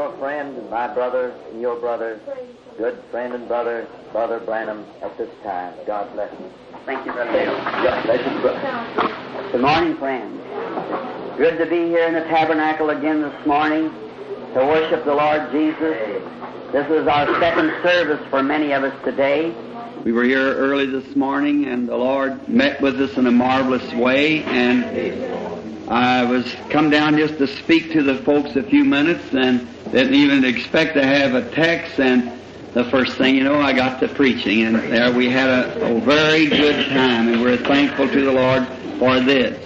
our friend, my brother, and your brother, good friend and brother, Brother Branham, at this time. God bless you. Thank you, Brother Bill. God bless you, brother. Good morning, friends. Good to be here in the tabernacle again this morning to worship the Lord Jesus. This is our second service for many of us today. We were here early this morning, and the Lord met with us in a marvelous way, and I was come down just to speak to the folks a few minutes and didn't even expect to have a text, and the first thing you know, I got to preaching, and there we had a very good time, and we're thankful to the Lord for this.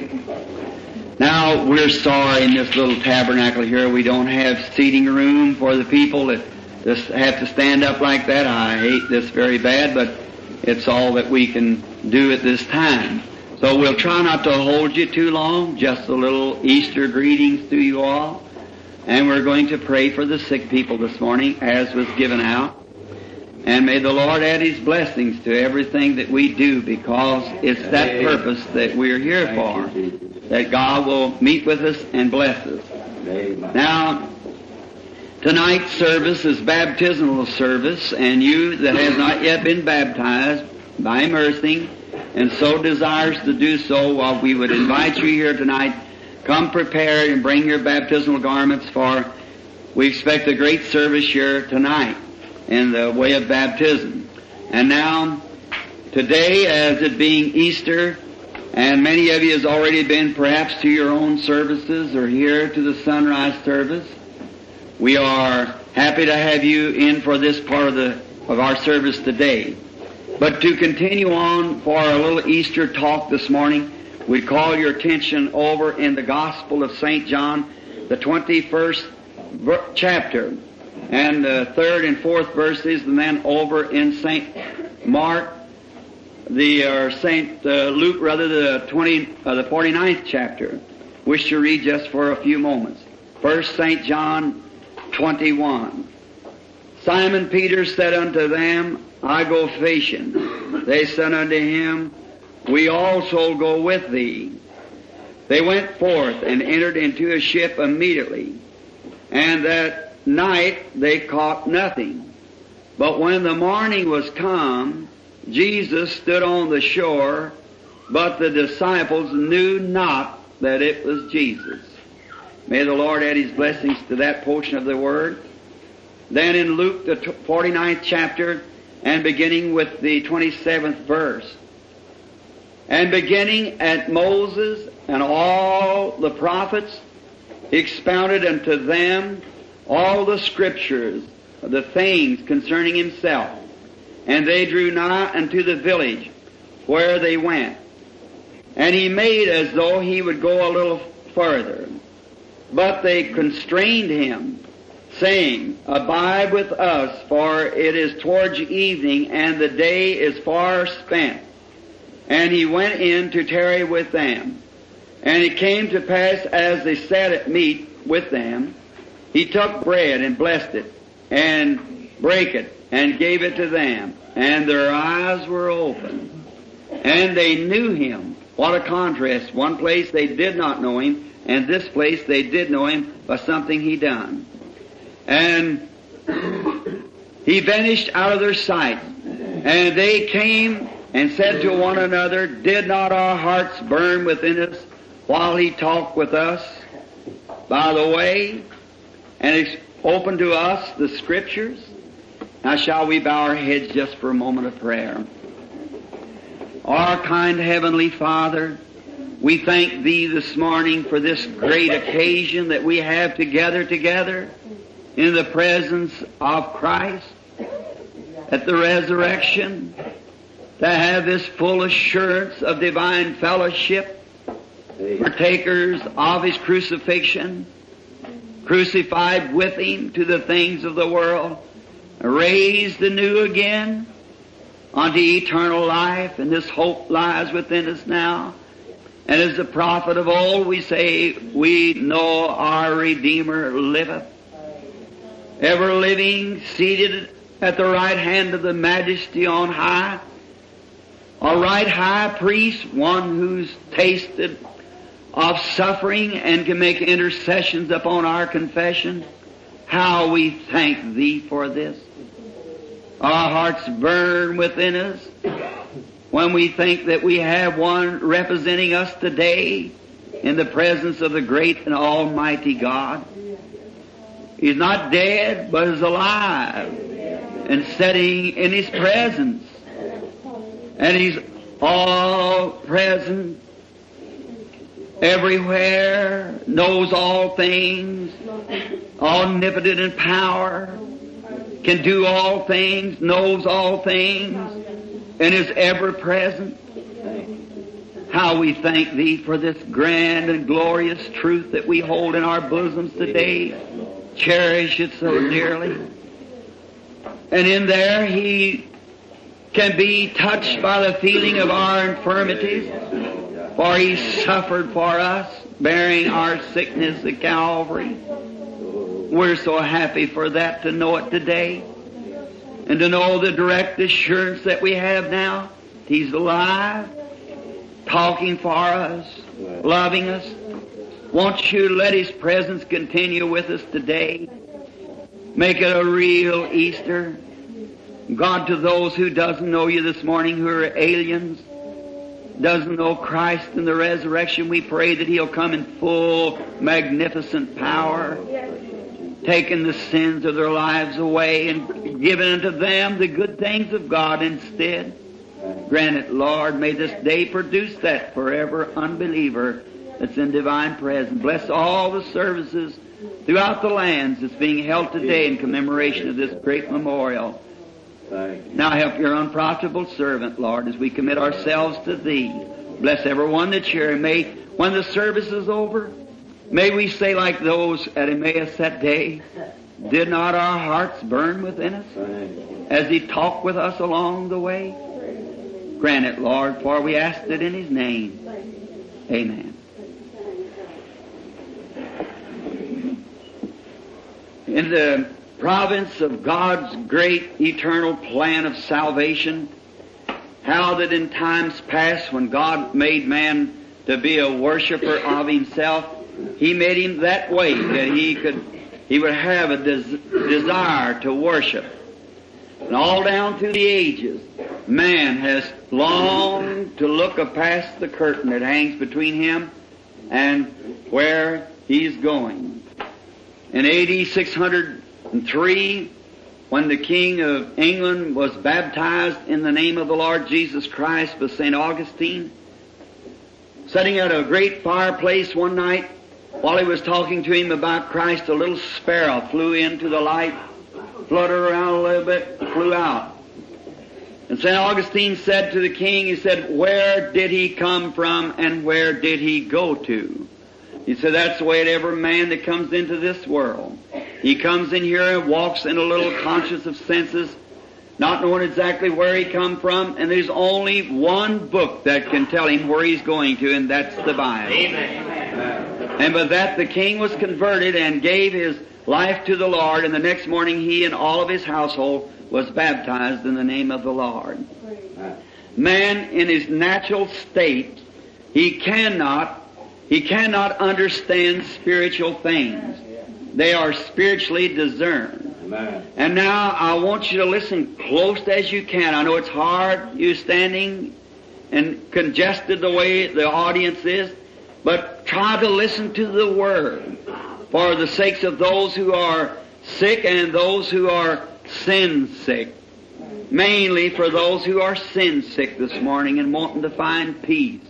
Now, we're sorry in this little tabernacle here we don't have seating room for the people that just have to stand up like that. I hate this very bad, but it's all that we can do at this time. So we'll try not to hold you too long, just a little Easter greetings to you all. And we're going to pray for the sick people this morning, as was given out. And may the Lord add His blessings to everything that we do, because it's that purpose that we're here for, that God will meet with us and bless us. Now, tonight's service is baptismal service, and you that has not yet been baptized by immersing and so desires to do so, while we would invite you here tonight, come prepared and bring your baptismal garments, for we expect a great service here tonight in the way of baptism. And now, today, as it being Easter, and many of you has already been perhaps to your own services or here to the sunrise service, we are happy to have you in for this part of our service today. But to continue on for a little Easter talk this morning, we call your attention over in the Gospel of St. John, the 21st chapter, and the 3rd and 4th verses, and then over in St. Mark, St. Luke, rather, the 49th chapter. Wish to read just for a few moments. First, St. John 21. Simon Peter said unto them, I go fishing. They said unto him, We also go with thee. They went forth and entered into a ship immediately, and that night they caught nothing. But when the morning was come, Jesus stood on the shore, but the disciples knew not that it was Jesus. May the Lord add His blessings to that portion of the Word. Then in Luke, the 49th chapter, and beginning with the 27th verse, and beginning at Moses and all the prophets, He expounded unto them all the Scriptures, the things concerning Himself. And they drew nigh unto the village where they went. And He made as though He would go a little further. But they constrained Him, saying, Abide with us, for it is towards evening, and the day is far spent. And He went in to tarry with them. And it came to pass, as they sat at meat with them, He took bread and blessed it, and brake it, and gave it to them. And their eyes were opened, and they knew Him. What a contrast. One place they did not know Him, and this place they did know Him by something He done. And He vanished out of their sight. And they came and said to one another, Did not our hearts burn within us while He talked with us by the way, and opened to us the Scriptures? Now shall we bow our heads just for a moment of prayer. Our kind Heavenly Father, we thank Thee this morning for this great occasion that we have together in the presence of Christ at the resurrection, to have this full assurance of divine fellowship, partakers of His crucifixion, crucified with Him to the things of the world, raised anew again unto eternal life, and this hope lies within us now. And as the prophet of old, we say, we know our Redeemer liveth, ever living, seated at the right hand of the Majesty on high, a right high priest, one who's tasted of suffering and can make intercessions upon our confession. How we thank Thee for this. Our hearts burn within us when we think that we have one representing us today in the presence of the great and almighty God. He's not dead, but is alive and sitting in His presence. And He's all present, everywhere, knows all things, omnipotent in power, can do all things, knows all things, and is ever present. How we thank Thee for this grand and glorious truth that we hold in our bosoms today. Cherish it so dearly. And in there He can be touched by the feeling of our infirmities, for He suffered for us, bearing our sickness at Calvary. We're so happy for that, to know it today, and to know the direct assurance that we have now. He's alive, talking for us, loving us. Won't you let His presence continue with us today? Make it a real Easter. God, to those who doesn't know You this morning, who are aliens, doesn't know Christ and the resurrection, we pray that He'll come in full, magnificent power, taking the sins of their lives away and giving unto them the good things of God instead. Grant it, Lord. May this day produce that forever unbeliever that's in divine presence. Bless all the services throughout the lands that's being held today in commemoration of this great memorial. Now help Your unprofitable servant, Lord, as we commit ourselves to Thee. Bless everyone that's here. May, when the service is over, may we say like those at Emmaus that day, did not our hearts burn within us as He talked with us along the way? Grant it, Lord, for we ask it in His name. Amen. In the province of God's great eternal plan of salvation, how that in times past when God made man to be a worshiper of Himself, He made him that way that he would have a desire to worship. And all down through the ages, man has longed to look past the curtain that hangs between him and where he's going. In AD 603, when the King of England was baptized in the name of the Lord Jesus Christ by St. Augustine, sitting at a great fireplace one night, while he was talking to him about Christ, a little sparrow flew into the light, fluttered around a little bit, flew out. And St. Augustine said to the king, he said, where did he come from and where did he go to? He said, that's the way every man that comes into this world. He comes in here and walks in a little conscious of senses, not knowing exactly where he come from, and there's only one book that can tell him where he's going to, and that's the Bible. Amen. And by that the king was converted and gave his life to the Lord, and the next morning he and all of his household was baptized in the name of the Lord. Man in his natural state, he cannot understand spiritual things. They are spiritually discerned. Amen. And now I want you to listen close as you can. I know it's hard, you standing and congested the way the audience is, but try to listen to the Word for the sakes of those who are sick and those who are sin sick. Mainly for those who are sin sick this morning and wanting to find peace.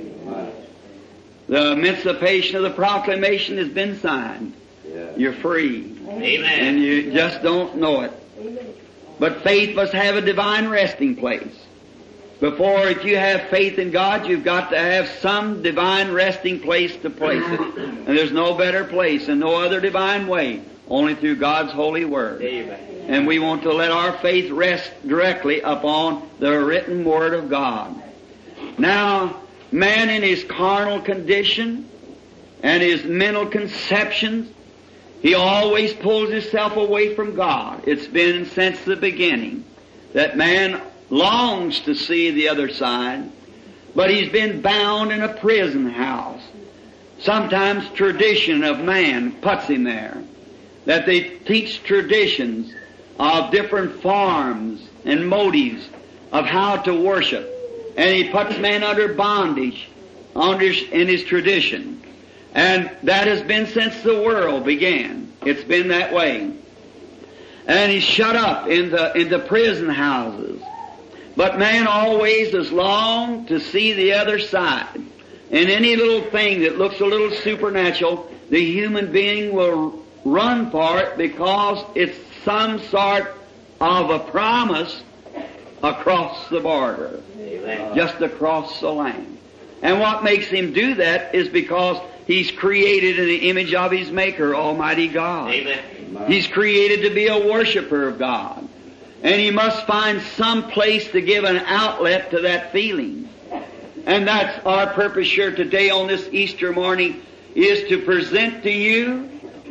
The emancipation of the proclamation has been signed. You're free. Amen. And you just don't know it. But faith must have a divine resting place. Before, if you have faith in God, you've got to have some divine resting place to place it. And there's no better place and no other divine way, only through God's holy Word. Amen. And we want to let our faith rest directly upon the written Word of God. Now, man in his carnal condition and his mental conceptions, he always pulls himself away from God. It's been since the beginning that man longs to see the other side, but he's been bound in a prison house. Sometimes tradition of man puts him there. that they teach traditions of different forms and motives of how to worship. And he puts man under bondage in his tradition. And that has been since the world began. It's been that way. And he's shut up in the prison houses. But man always has longed to see the other side. And any little thing that looks a little supernatural, the human being will run for it because it's some sort of a promise across the border. Amen. Just across the land. And what makes him do that is because he's created in the image of his Maker, Almighty God. Amen. He's created to be a worshiper of God. And he must find some place to give an outlet to that feeling. And that's our purpose here today on this Easter morning, is to present to you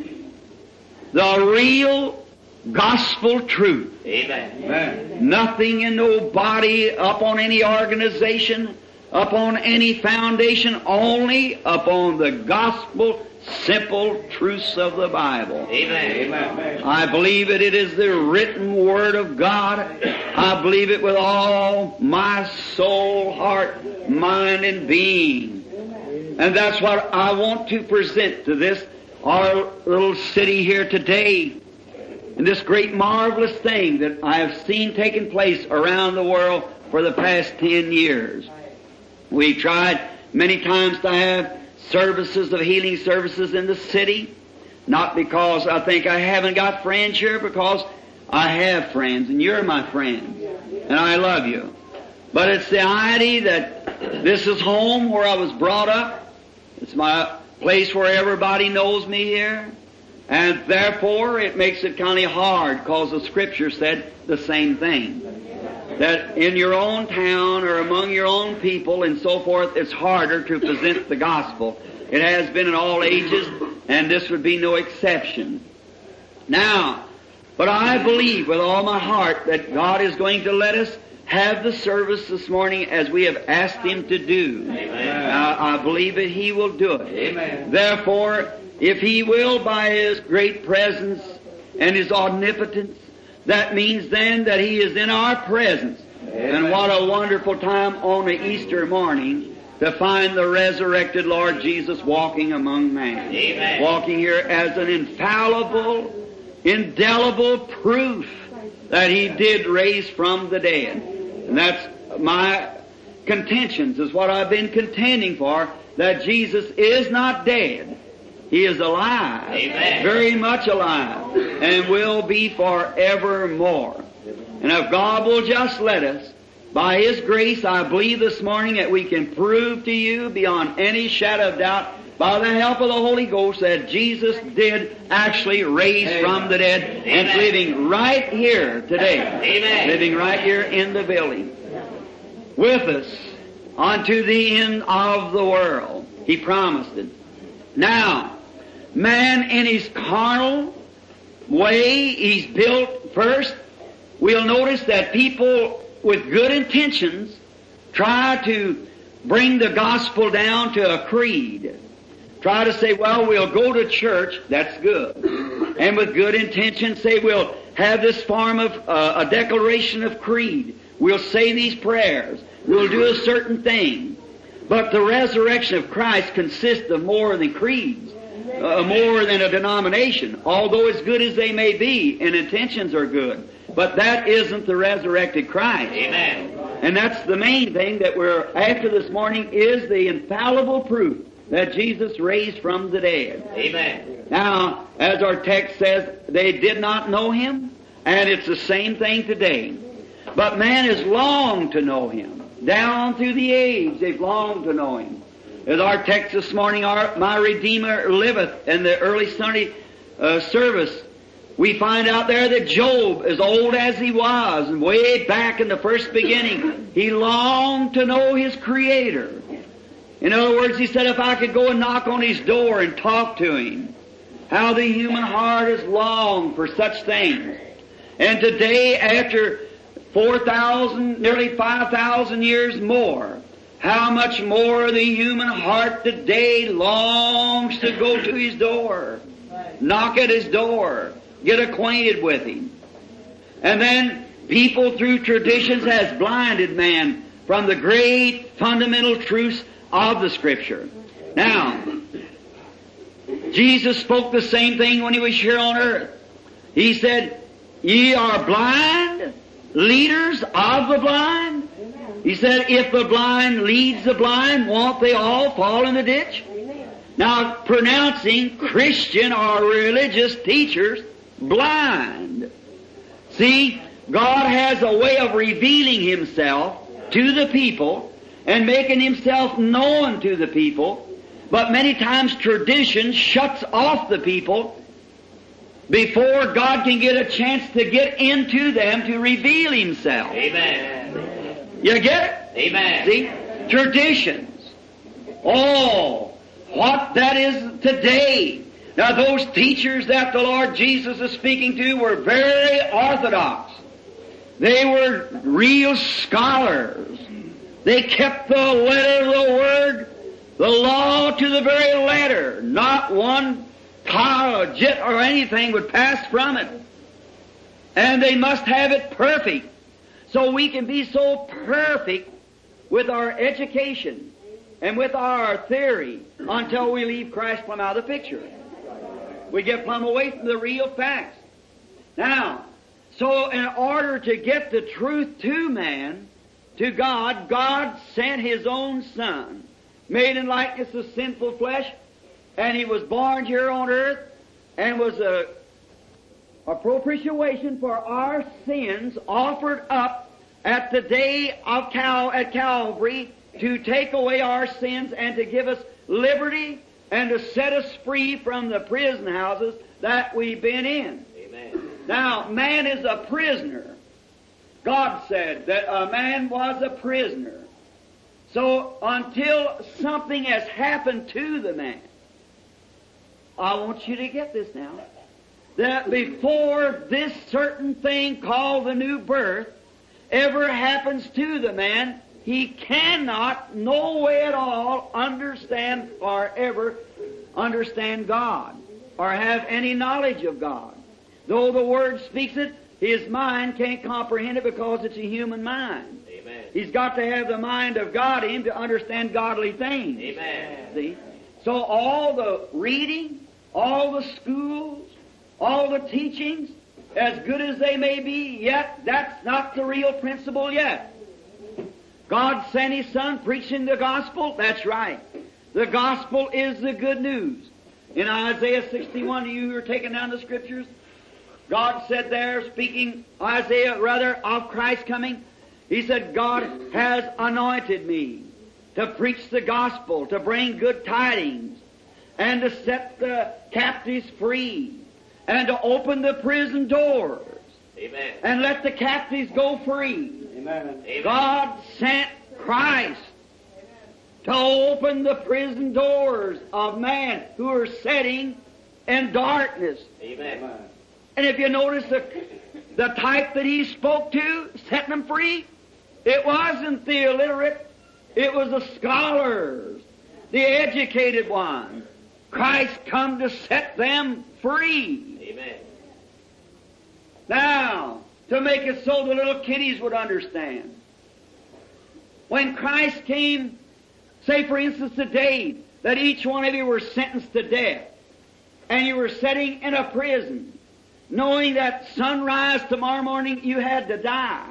the real gospel truth. Amen. Amen. Nothing and nobody up on any organization, upon any foundation, only upon the gospel simple truths of the Bible. Amen. Amen. I believe it is the written Word of God. I believe it with all my soul, heart, mind, and being. And that's what I want to present to this, our little city here today. And this great marvelous thing that I have seen taking place around the world for the past 10 years. We tried many times to have services of healing services in the city. Not because I think I haven't got friends here, because I have friends, and you're my friends, and I love you. But it's the idea that this is home where I was brought up. It's my place where everybody knows me here. And therefore it makes it kind of hard, because the Scripture said the same thing. That in your own town or among your own people and so forth, it's harder to present the gospel. It has been in all ages, and this would be no exception. Now, but I believe with all my heart that God is going to let us have the service this morning as we have asked Him to do. Amen. I believe that He will do it. Amen. Therefore, if He will, by His great presence and His omnipotence, that means then that He is in our presence. Amen. And what a wonderful time on the Easter morning to find the resurrected Lord Jesus walking among man. Amen. Walking here as an infallible, indelible proof that He did raise from the dead. And that's my contentions, is what I've been contending for, that Jesus is not dead. He is alive. Amen. Very much alive, and will be forevermore. And if God will just let us, by His grace, I believe this morning that we can prove to you beyond any shadow of doubt, by the help of the Holy Ghost, that Jesus did actually raise Amen. From the dead. Amen. And is living right here today. Amen. Living right here in the building with us unto the end of the world. He promised it. Now, man in his carnal way, he's built first. We'll notice that people with good intentions try to bring the gospel down to a creed. Try to say, well, we'll go to church, that's good. And with good intentions say, we'll have this form of a declaration of creed. We'll say these prayers. We'll do a certain thing. But the resurrection of Christ consists of more than creeds, more than a denomination, although as good as they may be, and intentions are good. But that isn't the resurrected Christ. Amen. And that's the main thing that we're after this morning, is the infallible proof that Jesus raised from the dead. Amen. Now, as our text says, they did not know Him, and it's the same thing today. But man has longed to know Him. Down through the age, they've longed to know Him. As our text this morning, my Redeemer liveth, in the early Sunday service, we find out there that Job, as old as he was, and way back in the first beginning, he longed to know his Creator. In other words, he said, if I could go and knock on His door and talk to Him. How the human heart has longed for such things. And today, after 4,000, nearly 5,000 years more, how much more the human heart today longs to go to His door. knock at His door, get acquainted with Him. And then people through traditions has blinded man from the great fundamental truths of the Scripture. Now, Jesus spoke the same thing when He was here on earth. He said, "Ye are blind, leaders of the blind." He said, "If the blind leads the blind, won't they all fall in the ditch?" Now, pronouncing Christian or religious teachers blind. See, God has a way of revealing Himself to the people and making Himself known to the people, but many times tradition shuts off the people before God can get a chance to get into them to reveal Himself. Amen. You get it? Amen. See? Traditions. Oh, what that is today. Now those teachers that the Lord Jesus is speaking to were very orthodox. They were real scholars. They kept the letter of the Word, the law to the very letter. Not one tar or jit or anything would pass from it. And they must have it perfect. So we can be so perfect with our education and with our theory until we leave Christ plumb out of the picture. We get plumb away from the real facts. Now, so in order to get the truth to man, to God, God sent His own Son, made in likeness of sinful flesh, and He was born here on earth, and was a propitiation for our sins offered up at the day of at Calvary to take away our sins and to give us liberty and to set us free from the prison houses that we've been in. Amen. Now, man is a prisoner. God said that a man was a prisoner. So until something has happened to the man, I want you to get this now, that before this certain thing called the new birth ever happens to the man, he cannot, no way at all, understand or ever understand God or have any knowledge of God. Though the Word speaks it, his mind can't comprehend it because it's a human mind. Amen. He's got to have the mind of God in him to understand godly things. Amen. See? So all the reading, all the schools, all the teachings, as good as they may be, yet that's not the real principle yet. God sent His Son preaching the gospel. That's right. The gospel is the good news. In Isaiah 61, you who are taking down the scriptures, God said there, speaking Isaiah rather of Christ coming, He said, God has anointed me to preach the gospel, to bring good tidings, and to set the captives free, and to open the prison doors, Amen. and let the captives go free. Amen. God sent Christ to open the prison doors of man who are sitting in darkness. Amen. And if you notice the type that He spoke to, setting them free, it wasn't the illiterate, it was the scholars, the educated ones. Christ come to set them free. Amen. Now, to make it so the little kiddies would understand. When Christ came, say for instance today, that each one of you were sentenced to death, and you were sitting in a prison, knowing that sunrise tomorrow morning you had to die.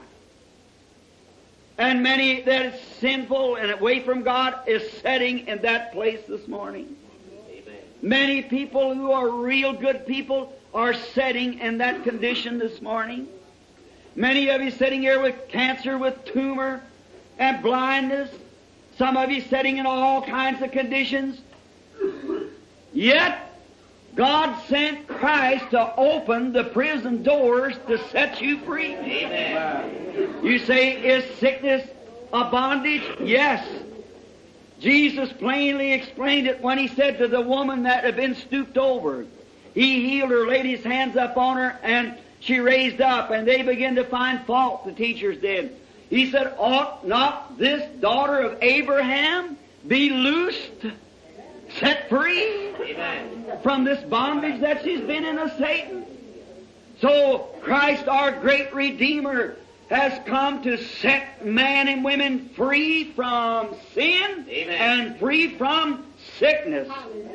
And many that is sinful and away from God is sitting in that place this morning. Amen. Many people who are real good people are sitting in that condition this morning. Many of you sitting here with cancer, with tumor, and blindness. Some of you sitting in all kinds of conditions. Yet, God sent Christ to open the prison doors to set you free. Amen. You say, is sickness a bondage? Yes. Jesus plainly explained it when He said to the woman that had been stooped over. He healed her, laid His hands up on her, and she raised up, and they began to find fault, the teachers did. He said, ought not this daughter of Abraham be loosed? set free Amen. from this bondage that she's been in of Satan. So Christ, our great Redeemer, has come to set man and women free from sin and free from sickness.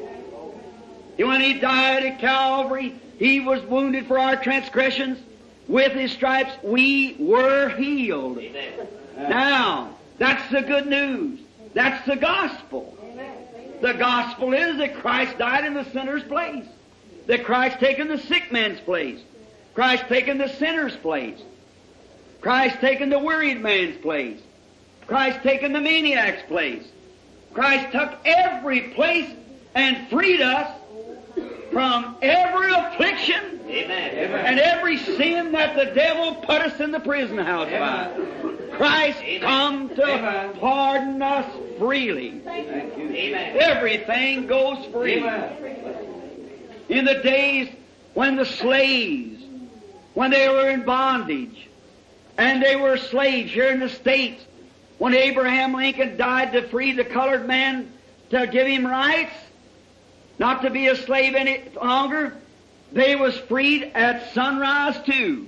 When He died at Calvary, He was wounded for our transgressions. With His stripes we were healed. Amen. Now, that's the good news. That's the gospel. The gospel is that Christ died in the sinner's place. That Christ taken the sick man's place. Christ taken the sinner's place. Christ taken the worried man's place. Christ taken the maniac's place. Christ took every place and freed us from every affliction and every sin that the devil put us in the prison house by. Christ come to pardon us freely. Everything goes free. In the days when the slaves, when they were in bondage, and they were slaves here in the States, when Abraham Lincoln died to free the colored man, to give him rights, not to be a slave any longer, they was freed at sunrise too.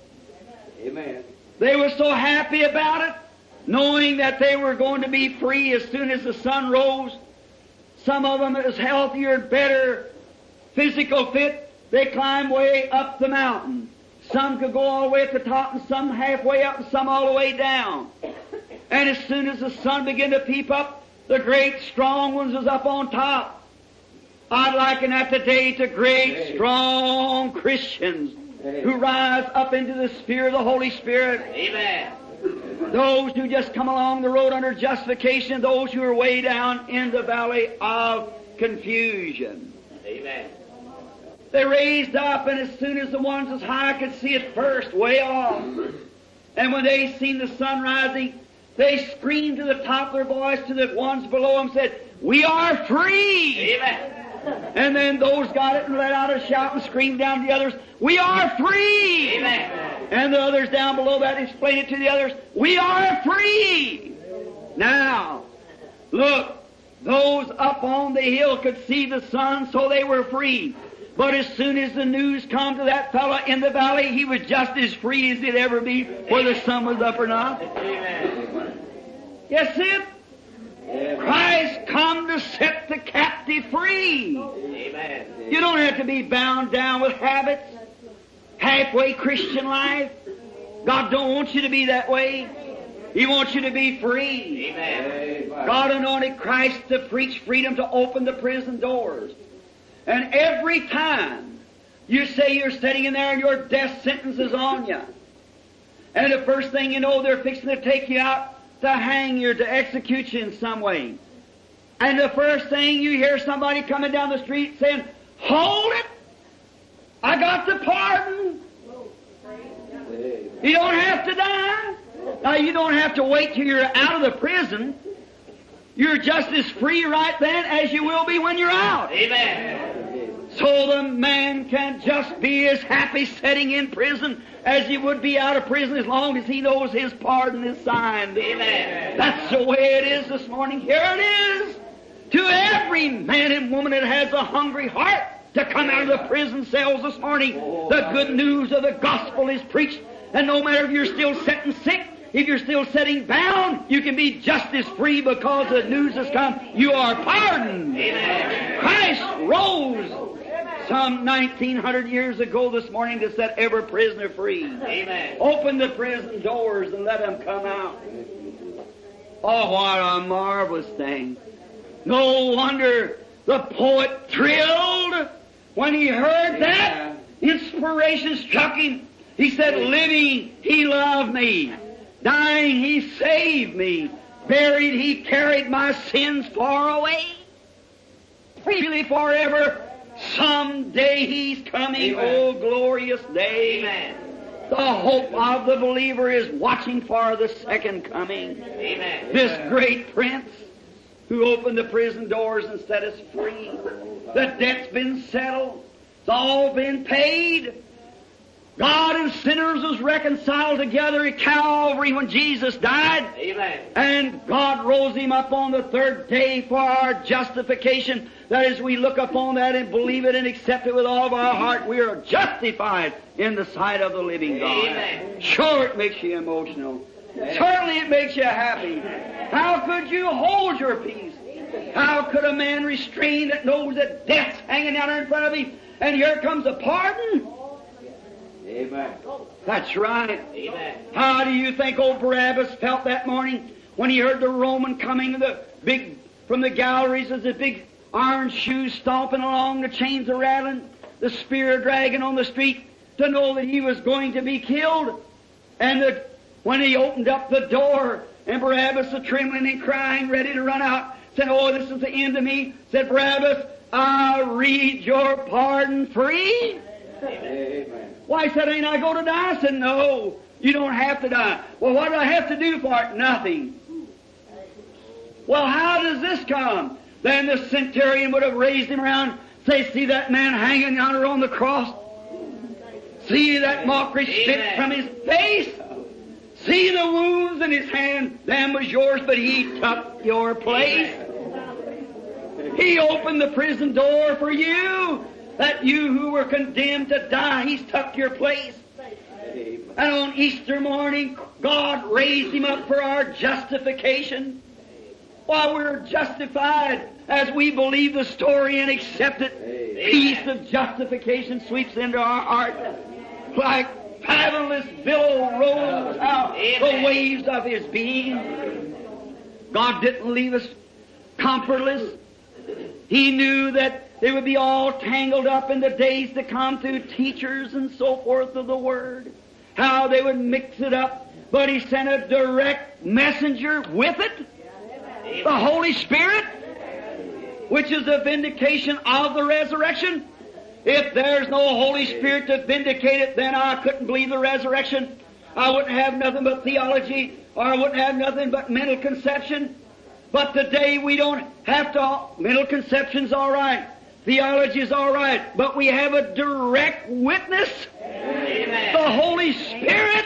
Amen. They were so happy about it, knowing that they were going to be free as soon as the sun rose. Some of them is healthier and better, physical fit. They climbed way up the mountain. Some could go all the way at the top, and some halfway up, and some all the way down. And as soon as the sun began to peep up, the great strong ones was up on top. I'd liken that today to great strong Christians who rise up into the sphere of the Holy Spirit. Amen. Those who just come along the road under justification, those who are way down in the valley of confusion. Amen. They raised up, and as soon as the ones as high could see it first, way off, and when they seen the sun rising, they screamed to the top of their voice to the ones below them, said, "We are free!" Amen. And then those got it and let out a shout and screamed down to the others, "We are free!" Amen. And the others down below that explained it to the others, "We are free!" Now, look, those up on the hill could see the sun, so they were free. But as soon as the news come to that fellow in the valley, he was just as free as he'd ever be, whether the sun was up or not. Amen. Yes, it. Christ come to set the captive free. Amen. You don't have to be bound down with habits, halfway Christian life. God don't want you to be that way. He wants you to be free. Amen. God anointed Christ to preach freedom, to open the prison doors. And every time you say you're sitting in there and your death sentence is on you, and the first thing you know, they're fixing to take you out to hang you, to execute you in some way. And the first thing you hear somebody coming down the street saying, "Hold it! I got the pardon." You don't have to die. Now, you don't have to wait till you're out of the prison. You're just as free right then as you will be when you're out. Amen. So the man can just be as happy sitting in prison as he would be out of prison, as long as he knows his pardon is signed. Amen. That's the way it is this morning. Here it is. To every man and woman that has a hungry heart to come out of the prison cells this morning, the good news of the gospel is preached. And no matter if you're still sitting sick, if you're still sitting bound, you can be just as free because the news has come. You are pardoned. Amen. Christ rose some 1900 years ago this morning to set every prisoner free. Amen. Open the prison doors and let them come out. Oh, what a marvelous thing. No wonder the poet thrilled when he heard that. Inspiration struck him. He said, "Living, He loved me. Dying, He saved me. Buried, He carried my sins far away. Freely forever. Someday He's coming. Amen. Oh, glorious day." Amen. The hope of the believer is watching for the second coming. Amen. This great Prince who opened the prison doors and set us free. The debt's been settled. It's all been paid. God and sinners was reconciled together at Calvary when Jesus died. Amen. And God rose Him up on the third day for our justification. That is, we look upon that and believe it and accept it with all of our heart. We are justified in the sight of the living God. Amen. Sure, it makes you emotional. Certainly it makes you happy. How could you hold your peace? How could a man restrain that knows that death's hanging out there in front of him, and here comes a pardon? Amen. That's right. Amen. How do you think old Barabbas felt that morning when he heard the Roman coming from the galleries as the big iron shoes stomping along, the chains a rattling, the spear dragging on the street, to know that he was going to be killed? And that when he opened up the door, and Barabbas was trembling and crying, ready to run out, said, "Oh, this is the end of me," said Barabbas, "I'll read your pardon free." Amen. Why, said, "Ain't I going to die?" I said, "No, you don't have to die." "Well, what do I have to do for it?" "Nothing." "Well, how does this come?" Then the centurion would have raised him around, say, "See that man hanging yonder on the cross? See that mockery spit from his face? See the wounds in his hand? Them was yours, but he took your place. He opened the prison door for you, that you who were condemned to die, He's took your place." And on Easter morning, God raised Him up for our justification. While we're justified, as we believe the story and accept it, peace of justification sweeps into our heart like fathomless billow rolls out the waves of His being. God didn't leave us comfortless. He knew that they would be all tangled up in the days to come through teachers and so forth of the Word. How they would mix it up. But He sent a direct messenger with it, the Holy Spirit, which is a vindication of the resurrection. If there's no Holy Spirit to vindicate it, then I couldn't believe the resurrection. I wouldn't have nothing but theology, or I wouldn't have nothing but mental conception. But today we don't have to. Mental conception's all right. Theology's all right. But we have a direct witness. Amen. The Holy Spirit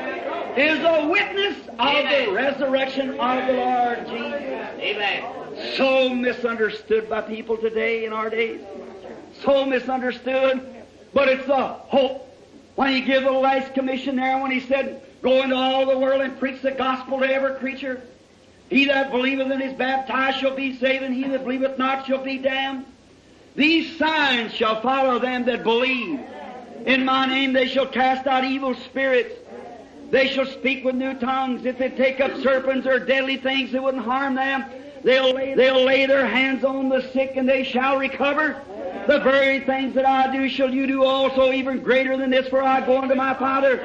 is a witness of the resurrection of the Lord Jesus. Amen. So misunderstood by people today in our days. So misunderstood. But it's a hope. When He gave the last commission there, when He said, "Go into all the world and preach the gospel to every creature. He that believeth and is baptized shall be saved, and he that believeth not shall be damned. These signs shall follow them that believe. In my name they shall cast out evil spirits. They shall speak with new tongues. If they take up serpents or deadly things that wouldn't harm them, they'll lay their hands on the sick, and they shall recover. The very things that I do shall you do also, even greater than this, for I go unto my Father."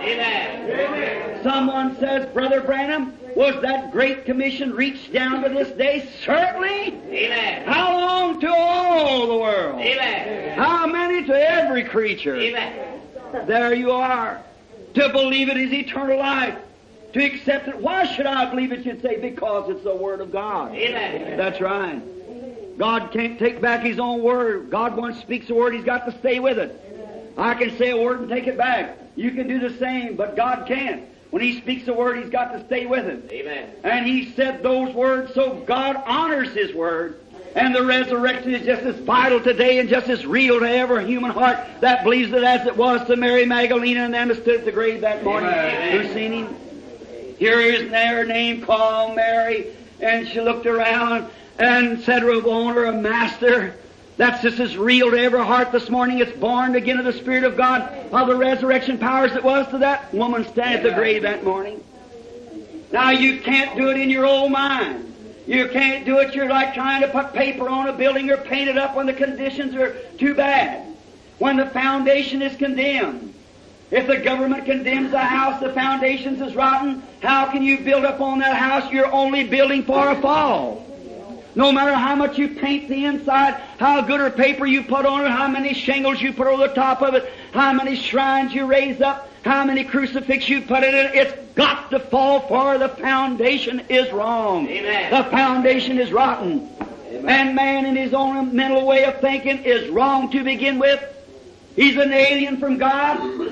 Amen. Someone says, "Brother Branham, was that great commission reached down to this day?" Certainly. Amen. How long? To all the world. Amen. How many? To every creature. Amen. There you are. To believe it is eternal life. To accept it. Why should I believe it? You'd say, because it's the Word of God. Amen. That's right. God can't take back His own Word. God once speaks a word, He's got to stay with it. I can say a word and take it back. You can do the same, but God can't. When He speaks a word, He's got to stay with it. Amen. And He said those words, so God honors His Word. And the resurrection is just as vital today and just as real to every human heart that believes it as it was to Mary Magdalene and them that stood at the grave that morning. Amen. Who seen Him? Here is her name called Mary. And she looked around and said, "Rabboni, a master." That's just as real to every heart this morning. It's born again of the Spirit of God, of the resurrection powers that was to that woman standing at the grave that morning. Now, you can't do it in your own mind. You can't do it. You're like trying to put paper on a building or paint it up when the conditions are too bad. When the foundation is condemned. If the government condemns a house, the foundations is rotten, how can you build up on that house? You're only building for a fall. No matter how much you paint the inside, how good or paper you put on it, how many shingles you put over the top of it, how many shrines you raise up, how many crucifixes you put in it, it's got to fall, for the foundation is wrong. Amen. The foundation is rotten. Amen. And man in his own mental way of thinking is wrong to begin with. He's an alien from God.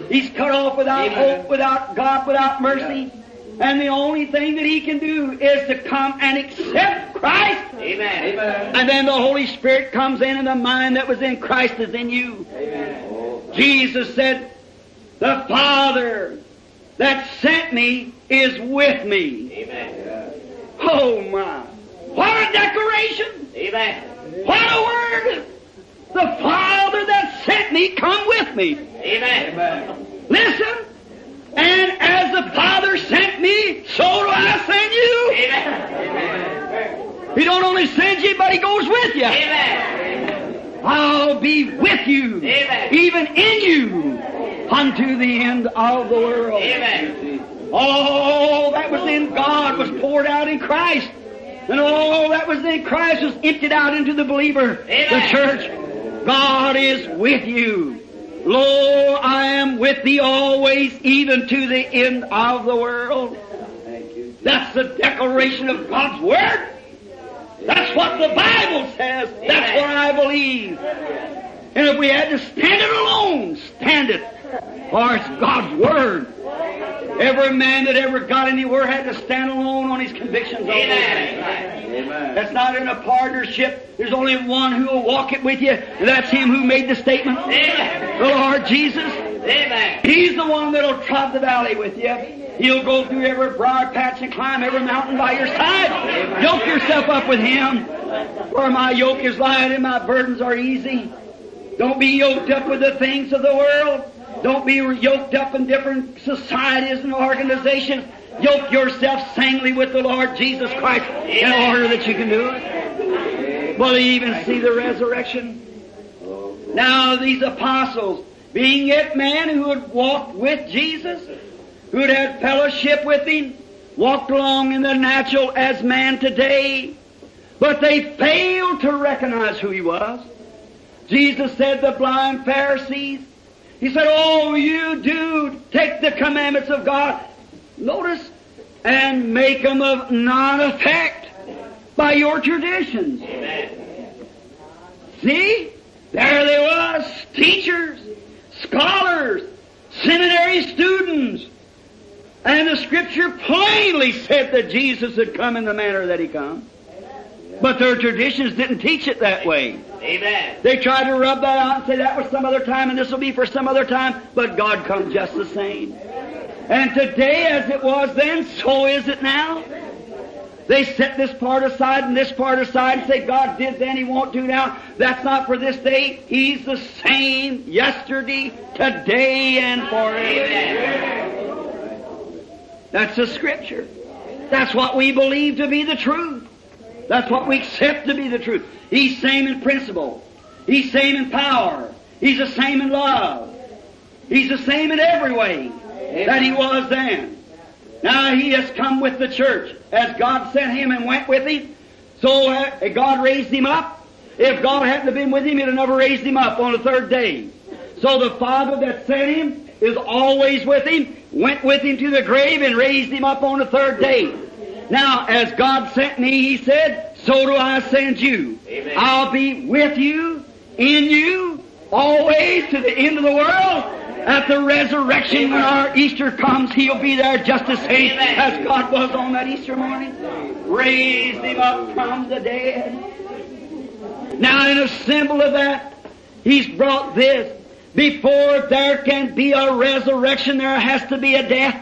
He's cut off without hope, without God, without mercy. And the only thing that he can do is to come and accept Christ. Amen. And then the Holy Spirit comes in, and the mind that was in Christ is in you. Amen. Jesus said, the Father that sent me is with me. Amen. Oh my. What a declaration! Amen. What a word! The Father that sent me, come with me. Amen. Listen. And as the Father sent me, so do I send you. Amen. He don't only send you, but He goes with you. Amen. I'll be with you, Amen. even in you, unto the end of the world. Amen. All that was in God was poured out in Christ. And all that was in Christ was emptied out into the believer, Amen. the church. God is with you. Lo, I am with thee always, even to the end of the world. That's the declaration of God's Word. That's what the Bible says. That's what I believe. And if we had to stand it alone, stand it. For it's God's Word. Every man that ever got anywhere had to stand alone on his convictions. Amen. That's not in a partnership. There's only one who will walk it with you, and that's Him who made the statement. Amen. The Lord Jesus. Amen. He's the one that'll trod the valley with you. He'll go through every briar patch and climb every mountain by your side. Yoke yourself up with Him. For my yoke is light and my burdens are easy. Don't be yoked up with the things of the world. Don't be yoked up in different societies and organizations. Yoke yourself singly with the Lord Jesus Christ in order that you can do it. Believe and see the resurrection. Now these apostles, being yet men who had walked with Jesus, who had had fellowship with Him, walked along in the natural as man today, but they failed to recognize who He was. Jesus said, the blind Pharisees, He said, oh, you do take the commandments of God, notice, and make them of non-effect by your traditions. Amen. See? There they was, teachers, scholars, seminary students. And the Scripture plainly said that Jesus had come in the manner that He come. But their traditions didn't teach it that way. Amen. They tried to rub that out and say that was some other time and this will be for some other time, but God comes just the same. And today as it was then, so is it now. They set this part aside and this part aside and say God did then, He won't do now. That's not for this day. He's the same yesterday, today, and forever. Amen. That's the Scripture. That's what we believe to be the truth. That's what we accept to be the truth. He's same in principle. He's same in power. He's the same in love. He's the same in every way that He was then. Now He has come with the church as God sent Him and went with Him. So God raised Him up. If God hadn't been with Him, He'd have never raised Him up on the third day. So the Father that sent Him is always with Him, went with Him to the grave and raised Him up on the third day. Now, as God sent me, He said, so do I send you. Amen. I'll be with you, in you, always to the end of the world. At the resurrection, when our Easter comes, He'll be there just as same Amen. as God was on that Easter morning. Raised Him up from the dead. Now, in a symbol of that, He's brought this. Before there can be a resurrection, there has to be a death.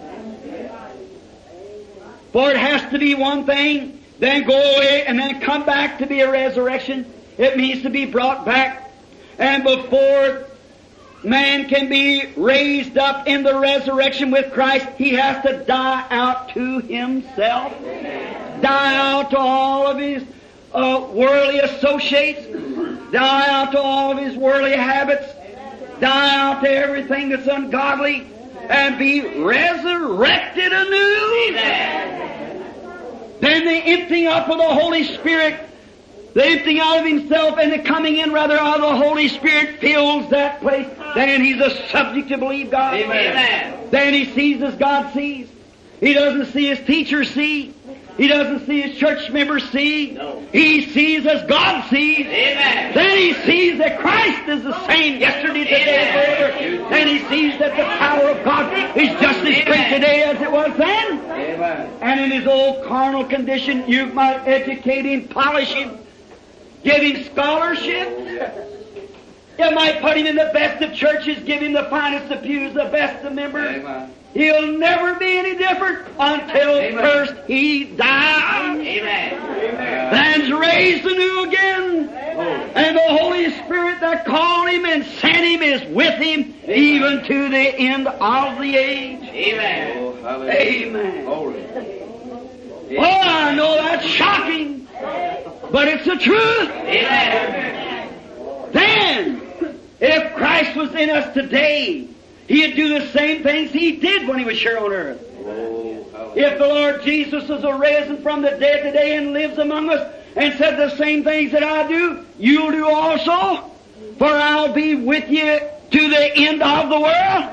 For it has to be one thing, then go away, and then come back to be a resurrection. It means to be brought back. And before man can be raised up in the resurrection with Christ, he has to die out to himself. Die out to all of his worldly associates. Die out to all of his worldly habits. Die out to everything that's ungodly. And be resurrected anew. Amen. Then the emptying up of the Holy Spirit, the emptying out of himself and the coming in rather of the Holy Spirit fills that place. Then he's a subject to believe God. Amen. Then he sees as God sees. He doesn't see as teachers see. He doesn't see as church members see. No. He sees as God sees. Amen. Then he sees that Christ is the same yesterday, today, and forever. Then he sees that the power of God is just as great today as it was then. Amen. And in his old carnal condition, you might educate him, polish him, give him scholarship. You might put him in the best of churches, give him the finest of pews, the best of members. Amen. He'll never be any different until first he dies. Amen. Then's raised anew again. And the Holy Spirit that called him and sent him is with him even to the end of the age. Amen. Oh, hallelujah. Amen. Glory. Oh, I know that's shocking, but it's the truth. Amen. Then, if Christ was in us today, He'd do the same things He did when He was here on earth. Oh, hallelujah. If the Lord Jesus was arisen from the dead today and lives among us and said the same things that I do, you'll do also, for I'll be with you to the end of the world.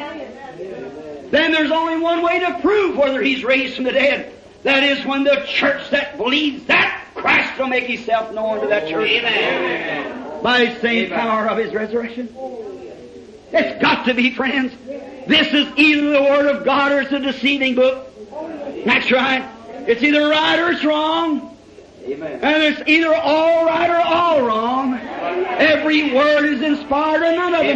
Then there's only one way to prove whether He's raised from the dead. That is when the church that believes that Christ will make Himself known to that church. Amen. By His same power of His resurrection. It's got to be, friends. This is either the Word of God or it's a deceiving book. That's right. It's either right or it's wrong. Amen. And it's either all right or all wrong. Every word is inspired and none of them's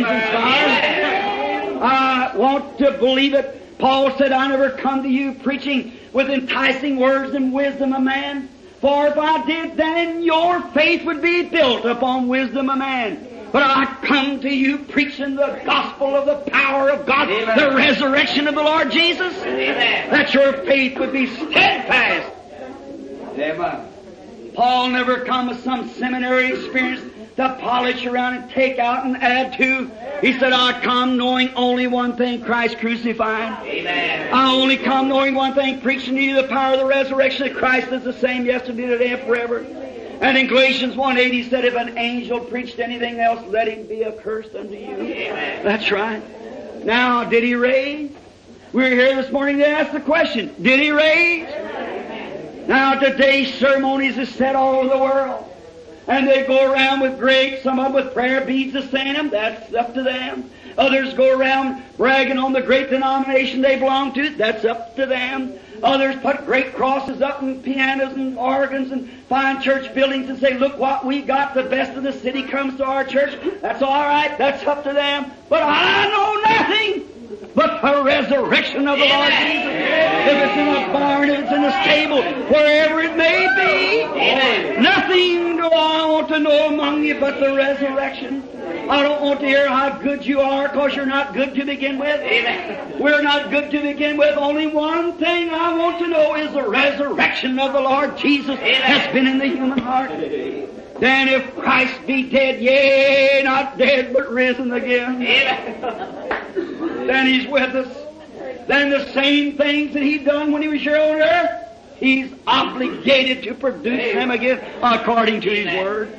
inspired. I want to believe it. Paul said, I never come to you preaching with enticing words and wisdom of man. For if I did, then your faith would be built upon wisdom of man. But I come to you preaching the gospel of the power of God, the resurrection of the Lord Jesus, that your faith would be steadfast. Amen. Paul never come with some seminary experience to polish around and take out and add to. He said, I come knowing only one thing, Christ crucified. Amen. I only come knowing one thing, preaching to you the power of the resurrection, that Christ is the same yesterday, today, and forever. And in Galatians 1:8 he said, if an angel preached anything else, let him be accursed unto you. Amen. That's right. Now, did He raise? We were here this morning to ask the question, did He raise? Now, today's ceremonies is set all over the world. And they go around with grapes, some of them with prayer beads to sing them. That's up to them. Others go around bragging on the great denomination they belong to. That's up to them. Others put great crosses up and pianos and organs and fine church buildings and say, look what we got. The best of the city comes to our church. That's all right. That's up to them. But I know nothing but the resurrection of the Lord Jesus. If it's in a barn, if it's in a stable, wherever it may be. Amen. Nothing do I want to know among you but the resurrection. I don't want to hear how good you are, because you're not good to begin with. Amen. We're not good to begin with. Only one thing I want to know is the resurrection of the Lord Jesus that's been in the human heart. Then if Christ be dead, yea, not dead, but risen again, Amen. then He's with us. Then the same things that He done when He was here on earth, He's obligated to produce them again according to His Word.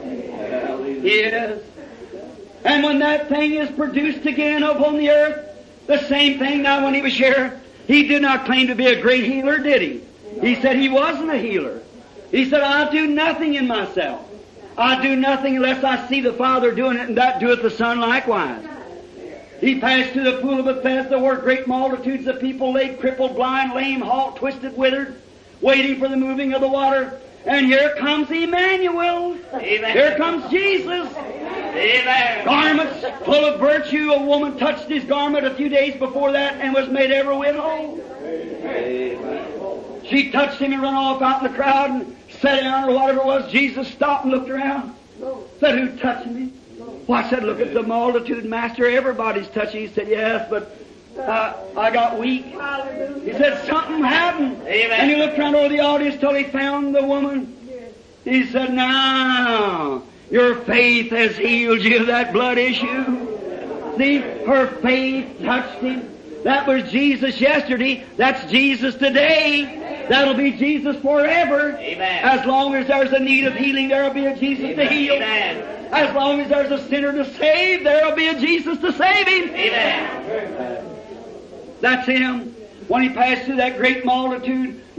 Yes. And when that thing is produced again upon the earth, the same thing now when He was here, He did not claim to be a great healer, did He? He said He wasn't a healer. He said, I do nothing in myself. I do nothing unless I see the Father doing it, and that doeth the Son likewise. He passed through the pool of Bethesda where great multitudes of people lay crippled, blind, lame, halt, twisted, withered, waiting for the moving of the water. And here comes Emmanuel. Amen. Here comes Jesus. Amen. Garments full of virtue. A woman touched His garment a few days before that and was made ever whit whole. Amen. She touched Him and ran off out in the crowd and sat down or whatever it was. Jesus stopped and looked around. Said, who touched me? Well, I said, look at the multitude, Master. Everybody's touching. He said, yes, but I got weak. He said, something happened. Amen. And he looked around over the audience till he found the woman. He said, now, your faith has healed you of that blood issue. See, her faith touched him. That was Jesus yesterday. That's Jesus today. That'll be Jesus forever. Amen. As long as there's a need of healing, there'll be a Jesus to heal. Amen. As long as there's a sinner to save, there'll be a Jesus to save him. Amen. That's Him. When He passed through that great multitude,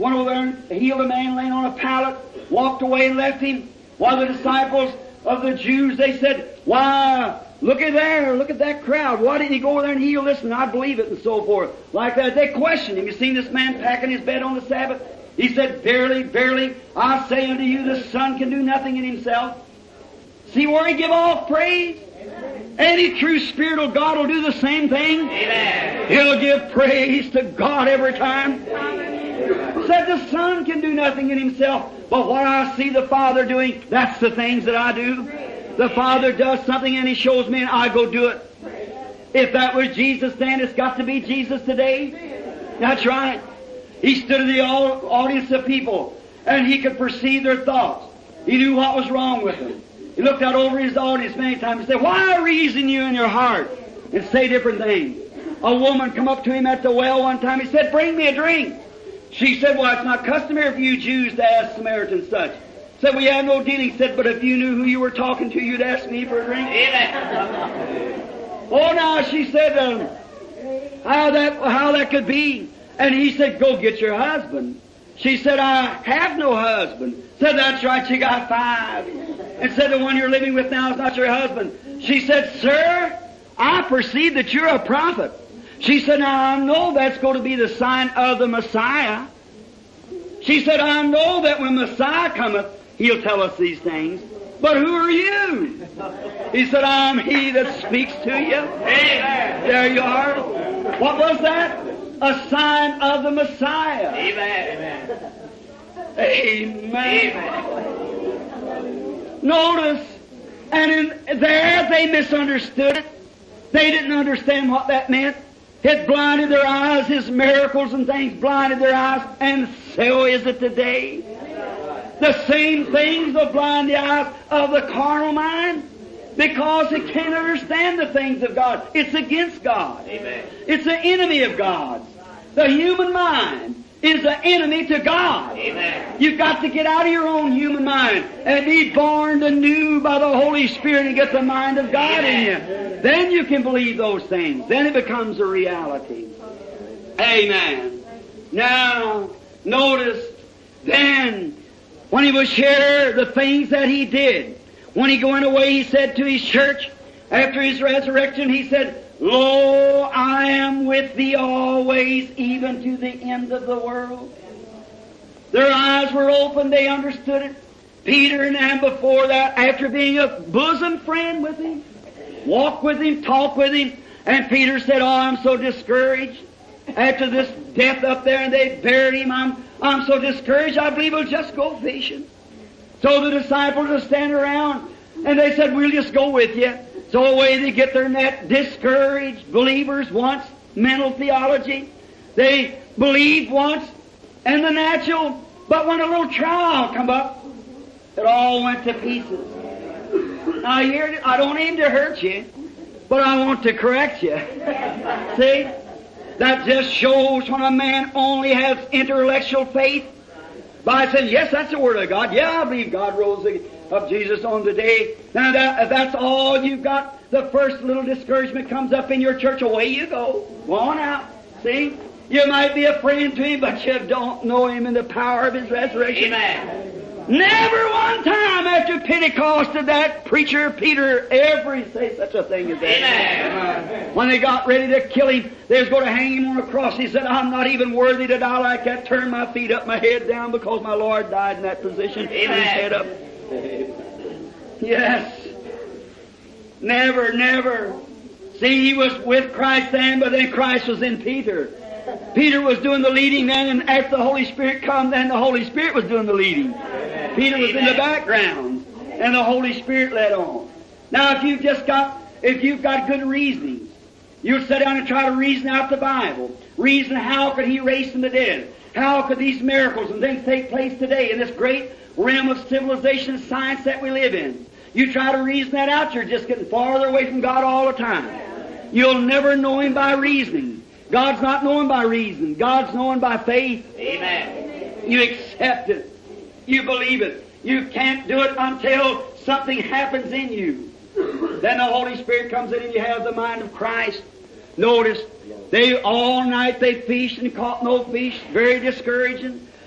went over there and healed a man laying on a pallet, walked away and left him. While the disciples of the Jews, they said, why, look at there, look at that crowd. Why didn't he go over there and heal this? And I believe it, and so forth. Like that. They questioned him. You seen this man packing his bed on the Sabbath? He said, verily, verily, I say unto you, the Son can do nothing in himself. See where he give all praise? Any true spiritual God will do the same thing. Amen. He'll give praise to God every time. Said the Son can do nothing in himself, but what I see the Father doing, that's the things that I do. The Father does something and He shows me and I go do it. If that was Jesus then, it's got to be Jesus today. That's right. He stood in the audience of people and He could perceive their thoughts. He knew what was wrong with them. He looked out over His audience many times and said, why reason you in your heart? And say different things. A woman come up to Him at the well one time. He said, bring me a drink. She said, well, it's not customary for you Jews to ask Samaritans such. Said, we have no dealing. Said, but if you knew who you were talking to, you'd ask me for a drink. Oh, now, she said, how that could be. And he said, go get your husband. She said, I have no husband. Said, that's right, you got 5. And said, the one you're living with now is not your husband. She said, sir, I perceive that you're a prophet. She said, now I know that's going to be the sign of the Messiah. She said, I know that when Messiah cometh, He'll tell us these things. But who are you? He said, I'm He that speaks to you. Amen. There you are. What was that? A sign of the Messiah. Amen. Amen. Notice, and in there they misunderstood it. They didn't understand what that meant. It blinded their eyes. His miracles and things blinded their eyes. And so is it today. The same things will blind the eyes of the carnal mind because it can't understand the things of God. It's against God. Amen. It's the enemy of God. The human mind is the enemy to God. Amen. You've got to get out of your own human mind and be born anew by the Holy Spirit and get the mind of God in you. Then you can believe those things. Then it becomes a reality. Amen. Now, notice then, when He was here, the things that He did. When He went away, He said to His church, after His resurrection, He said, Lo, I am with thee always, even to the end of the world. Their eyes were open, they understood it. Peter and them before that, after being a bosom friend with Him, walk with Him, talk with Him, and Peter said, oh, I'm so discouraged. After this death up there and they buried Him, I'm so discouraged, I believe we'll just go fishing. So the disciples are standing around, and they said, we'll just go with you. So away they get their net, discouraged believers once, mental theology. They believed once, and the natural, but when a little trial come up, it all went to pieces. Now here, I don't aim to hurt you, but I want to correct you. See? That just shows when a man only has intellectual faith by saying, yes, that's the Word of God. Yeah, I believe God rose up Jesus on the day. Now if that's all you've got, the first little discouragement comes up in your church, away you go. Go on out. See? You might be a friend to Him, but you don't know Him in the power of His resurrection. Amen. Never one time after Pentecost did that preacher Peter ever say such a thing as that. Amen. When they got ready to kill Him, they was going to hang Him on a cross. He said, I'm not even worthy to die like that. Turn my feet up, my head down, because my Lord died in that position. Amen. His head up. Yes. Never, never. See, he was with Christ then, but then Christ was in Peter. Peter was doing the leading then, and after the Holy Spirit come, then the Holy Spirit was doing the leading. Peter was in the background, and the Holy Spirit led on. Now, if you've got good reasoning, you'll sit down and try to reason out the Bible. Reason how could He raise from the dead? How could these miracles and things take place today in this great realm of civilization and science that we live in? You try to reason that out, you're just getting farther away from God all the time. You'll never know Him by reasoning. God's not known by reason. God's known by faith. Amen. You accept it. You believe it. You can't do it until something happens in you. Then the Holy Spirit comes in and you have the mind of Christ. Notice, all night they fished and caught no fish. Very discouraging.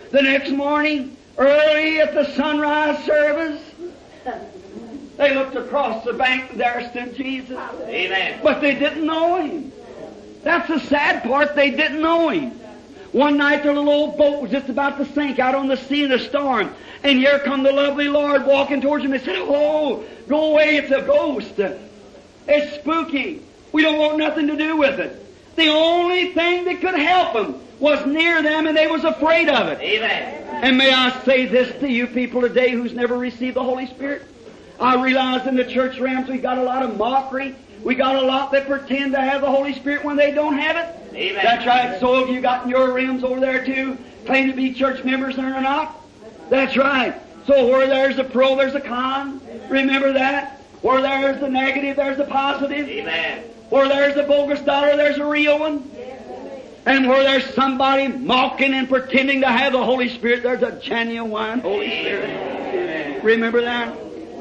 The next morning, early at the sunrise service, they looked across the bank and there stood Jesus. Amen. But they didn't know Him. That's the sad part, they didn't know Him. One night their little old boat was just about to sink out on the sea in a storm. And here come the lovely Lord walking towards them. They said, "Oh, go away, it's a ghost. It's spooky. We don't want nothing to do with it." The only thing that could help them was near them, and they was afraid of it. Amen. And may I say this to you people today who's never received the Holy Spirit? I realize in the church realms we got a lot of mockery. We got a lot that pretend to have the Holy Spirit when they don't have it. Amen. That's right. So have you got in your realms over there too, claim to be church members and are not? That's right. So where there's a pro, there's a con. Remember that. Where there's the negative, there's the positive. Amen. Where there's a bogus dollar, there's a real one. And where there's somebody mocking and pretending to have the Holy Spirit, there's a genuine Holy Spirit. Amen. Remember that?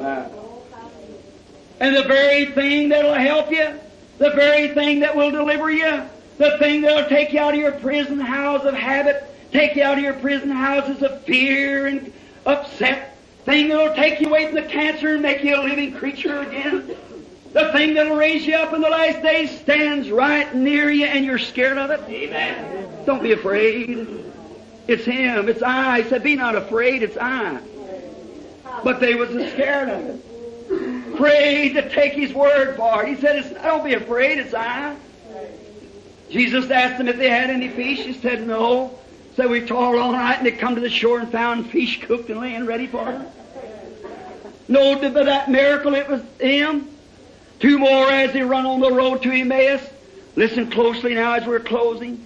And the very thing that'll help you, the very thing that will deliver you, the thing that'll take you out of your prison house of habit, take you out of your prison houses of fear and upset, thing that'll take you away from the cancer and make you a living creature again, the thing that'll raise you up in the last days stands right near you and you're scared of it. Amen. Don't be afraid. It's Him. It's I. He said, "Be not afraid. It's I." But they was scared of it. Afraid to take His word for it. He said, "Don't be afraid. It's I." Jesus asked them if they had any fish. He said, "No." So we toiled all night and they come to the shore and found fish cooked and laying ready for them. No, but that miracle, it was Him. Two more as they run on the road to Emmaus. Listen closely now as we're closing.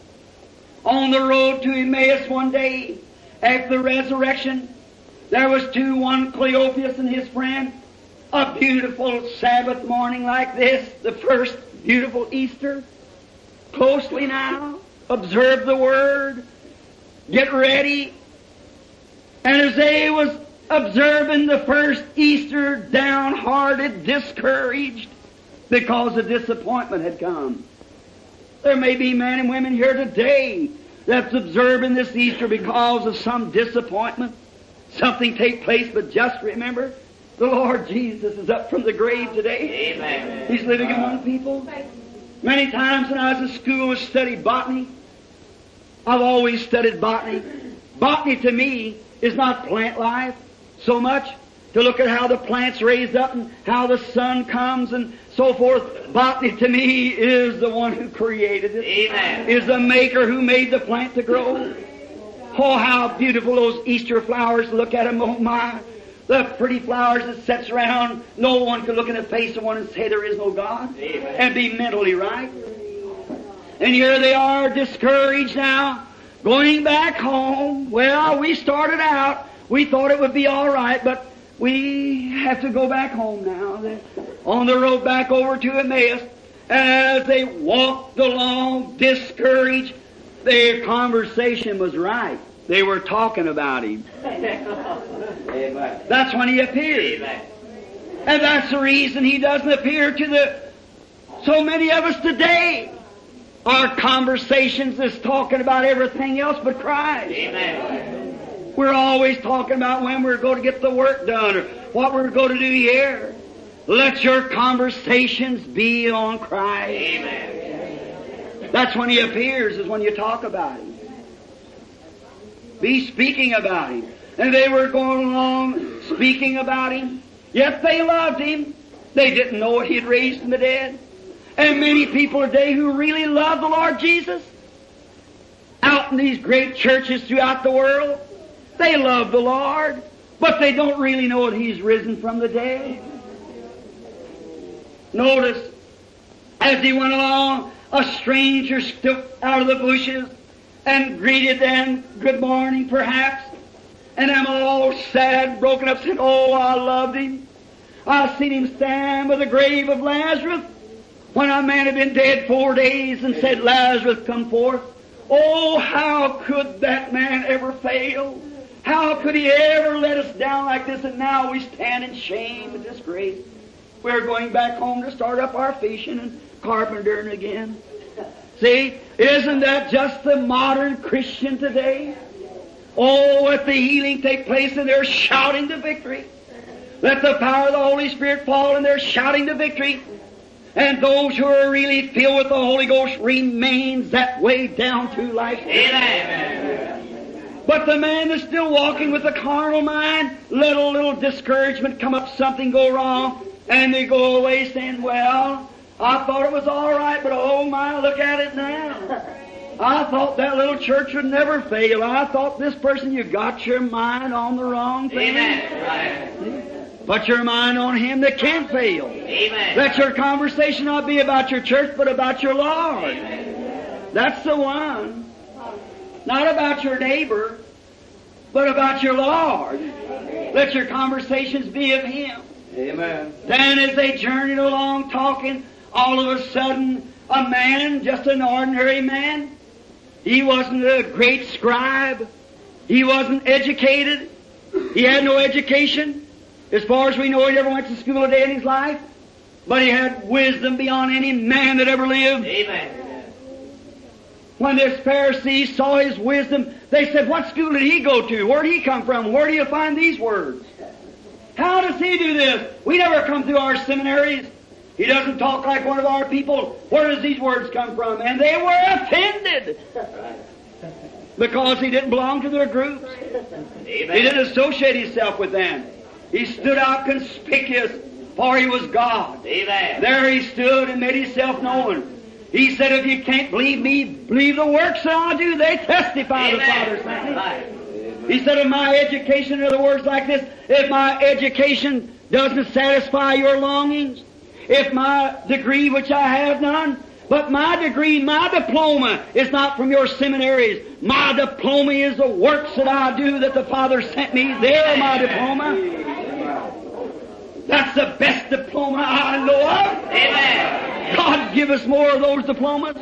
On the road to Emmaus one day, after the resurrection, there was two, one Cleopas and his friend. A beautiful Sabbath morning like this, the first beautiful Easter. Closely now, observe the Word. Get ready. And as they was observing the first Easter, downhearted, discouraged, because the disappointment had come. There may be men and women here today that's observing this Easter because of some disappointment. Something take place, but just remember, the Lord Jesus is up from the grave today. Amen. He's living among people. Many times when I was in school and studied botany, I've always studied botany. Botany to me is not plant life so much, to look at how the plant's raised up and how the sun comes and so forth. Botany to me is the one who created it. Amen. Is the maker who made the plant to grow. Oh, how beautiful those Easter flowers. Look at them, oh my. The pretty flowers that sets around. No one can look in the face of one and say there is no God. Amen. And be mentally right. And here they are, discouraged now, going back home. Well, we started out. We thought it would be all right, but we have to go back home now. They're on the road back over to Emmaus. And as they walked along, discouraged, their conversation was right. They were talking about Him. Amen. That's when He appeared. Amen. And that's the reason He doesn't appear to so many of us today. Our conversations is talking about everything else but Christ. Amen. We're always talking about when we're going to get the work done or what we're going to do here. Let your conversations be on Christ. Amen. That's when He appears, is when you talk about Him. Be speaking about Him. And they were going along speaking about Him. Yet they loved Him. They didn't know He had raised from the dead. And many people today who really love the Lord Jesus, out in these great churches throughout the world, they love the Lord, but they don't really know that He's risen from the dead. Notice, as He went along, a stranger stepped out of the bushes and greeted them, good morning perhaps, and I'm all sad, broken up, saying, oh, I loved Him. I seen Him stand by the grave of Lazarus when a man had been dead 4 days and said, Lazarus, come forth. Oh, how could that man ever fail? How could he ever let us down like this? And now we stand in shame and disgrace. We're going back home to start up our fishing and carpentering again. See, isn't that just the modern Christian today? Oh, let the healing take place and they're shouting to victory. Let the power of the Holy Spirit fall and they're shouting to victory. And those who are really filled with the Holy Ghost remains that way down through life. Amen. But the man that's still walking with a carnal mind, let a little discouragement come up, something go wrong, and they go away saying, well, I thought it was all right, but oh my, look at it now. I thought that little church would never fail. I thought this person, you got your mind on the wrong thing. Amen. Put your mind on Him that can't fail. Amen. Let your conversation not be about your church, but about your Lord. Amen. That's the one. Not about your neighbor, but about your Lord. Let your conversations be of Him. Amen. Then as they journeyed along talking, all of a sudden, a man, just an ordinary man, he wasn't a great scribe. He wasn't educated. He had no education. As far as we know, he never went to school a day in his life. But he had wisdom beyond any man that ever lived. Amen. When this Pharisee saw his wisdom, they said, what school did he go to? Where did he come from? Where do you find these words? How does he do this? We never come through our seminaries. He doesn't talk like one of our people. Where does these words come from? And they were offended. Because he didn't belong to their groups. Amen. He didn't associate himself with them. He stood out conspicuous, for he was God. Amen. There he stood and made himself known. He said, if you can't believe me, believe the works that I do. They testify the Father sent me. Right. He said, if my education, in other words like this, if my education doesn't satisfy your longings, if my degree, which I have none, but my degree, my diploma is not from your seminaries. My diploma is the works that I do that the Father sent me. They're my diploma. That's the best diploma I know of. Amen. God give us more of those diplomas.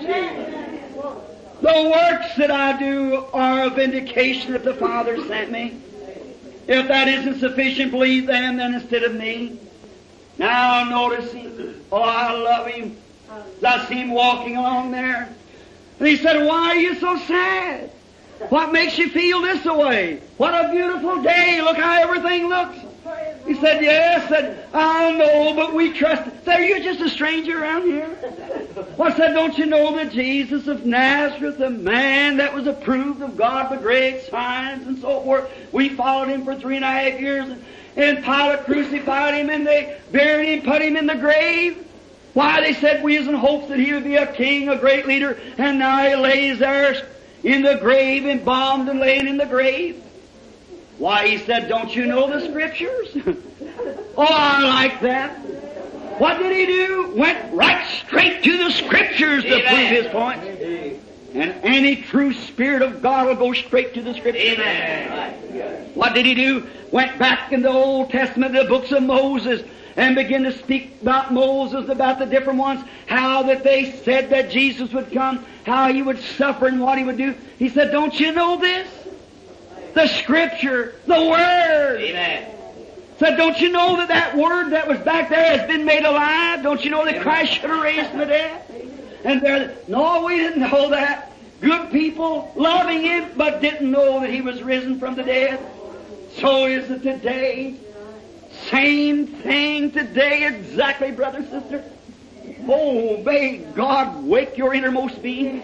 The works that I do are a vindication that the Father sent me. If that isn't sufficient, believe them then instead of me. Now notice him. Oh, I love him. I see him walking along there. And he said, why are you so sad? What makes you feel this way? What a beautiful day. Look how everything looks. He said, yes, I know, but we trust. Said, are you just a stranger around here? Well, I said, don't you know that Jesus of Nazareth, the man that was approved of God by great signs and so forth, we followed him for 3.5 years, and Pilate crucified him, and they buried him, put him in the grave. Why, they said we was in hopes that he would be a king, a great leader, and now he lays there in the grave, embalmed and laying in the grave. Why, he said, don't you know the Scriptures? Oh, I like that. What did he do? Went right straight to the Scriptures to prove his point. And any true Spirit of God will go straight to the Scriptures. Amen. What did he do? Went back in the Old Testament, the books of Moses, and began to speak about Moses, about the different ones, how that they said that Jesus would come, how he would suffer and what he would do. He said, don't you know this? The Scripture, the Word. Amen. Said, don't you know that that Word that was back there has been made alive? Don't you know that Christ should have raised from the dead? And they're, no, we didn't know that. Good people loving Him, but didn't know that He was risen from the dead. So is it today. Same thing today exactly, brother, sister. Oh, may God wake your innermost being.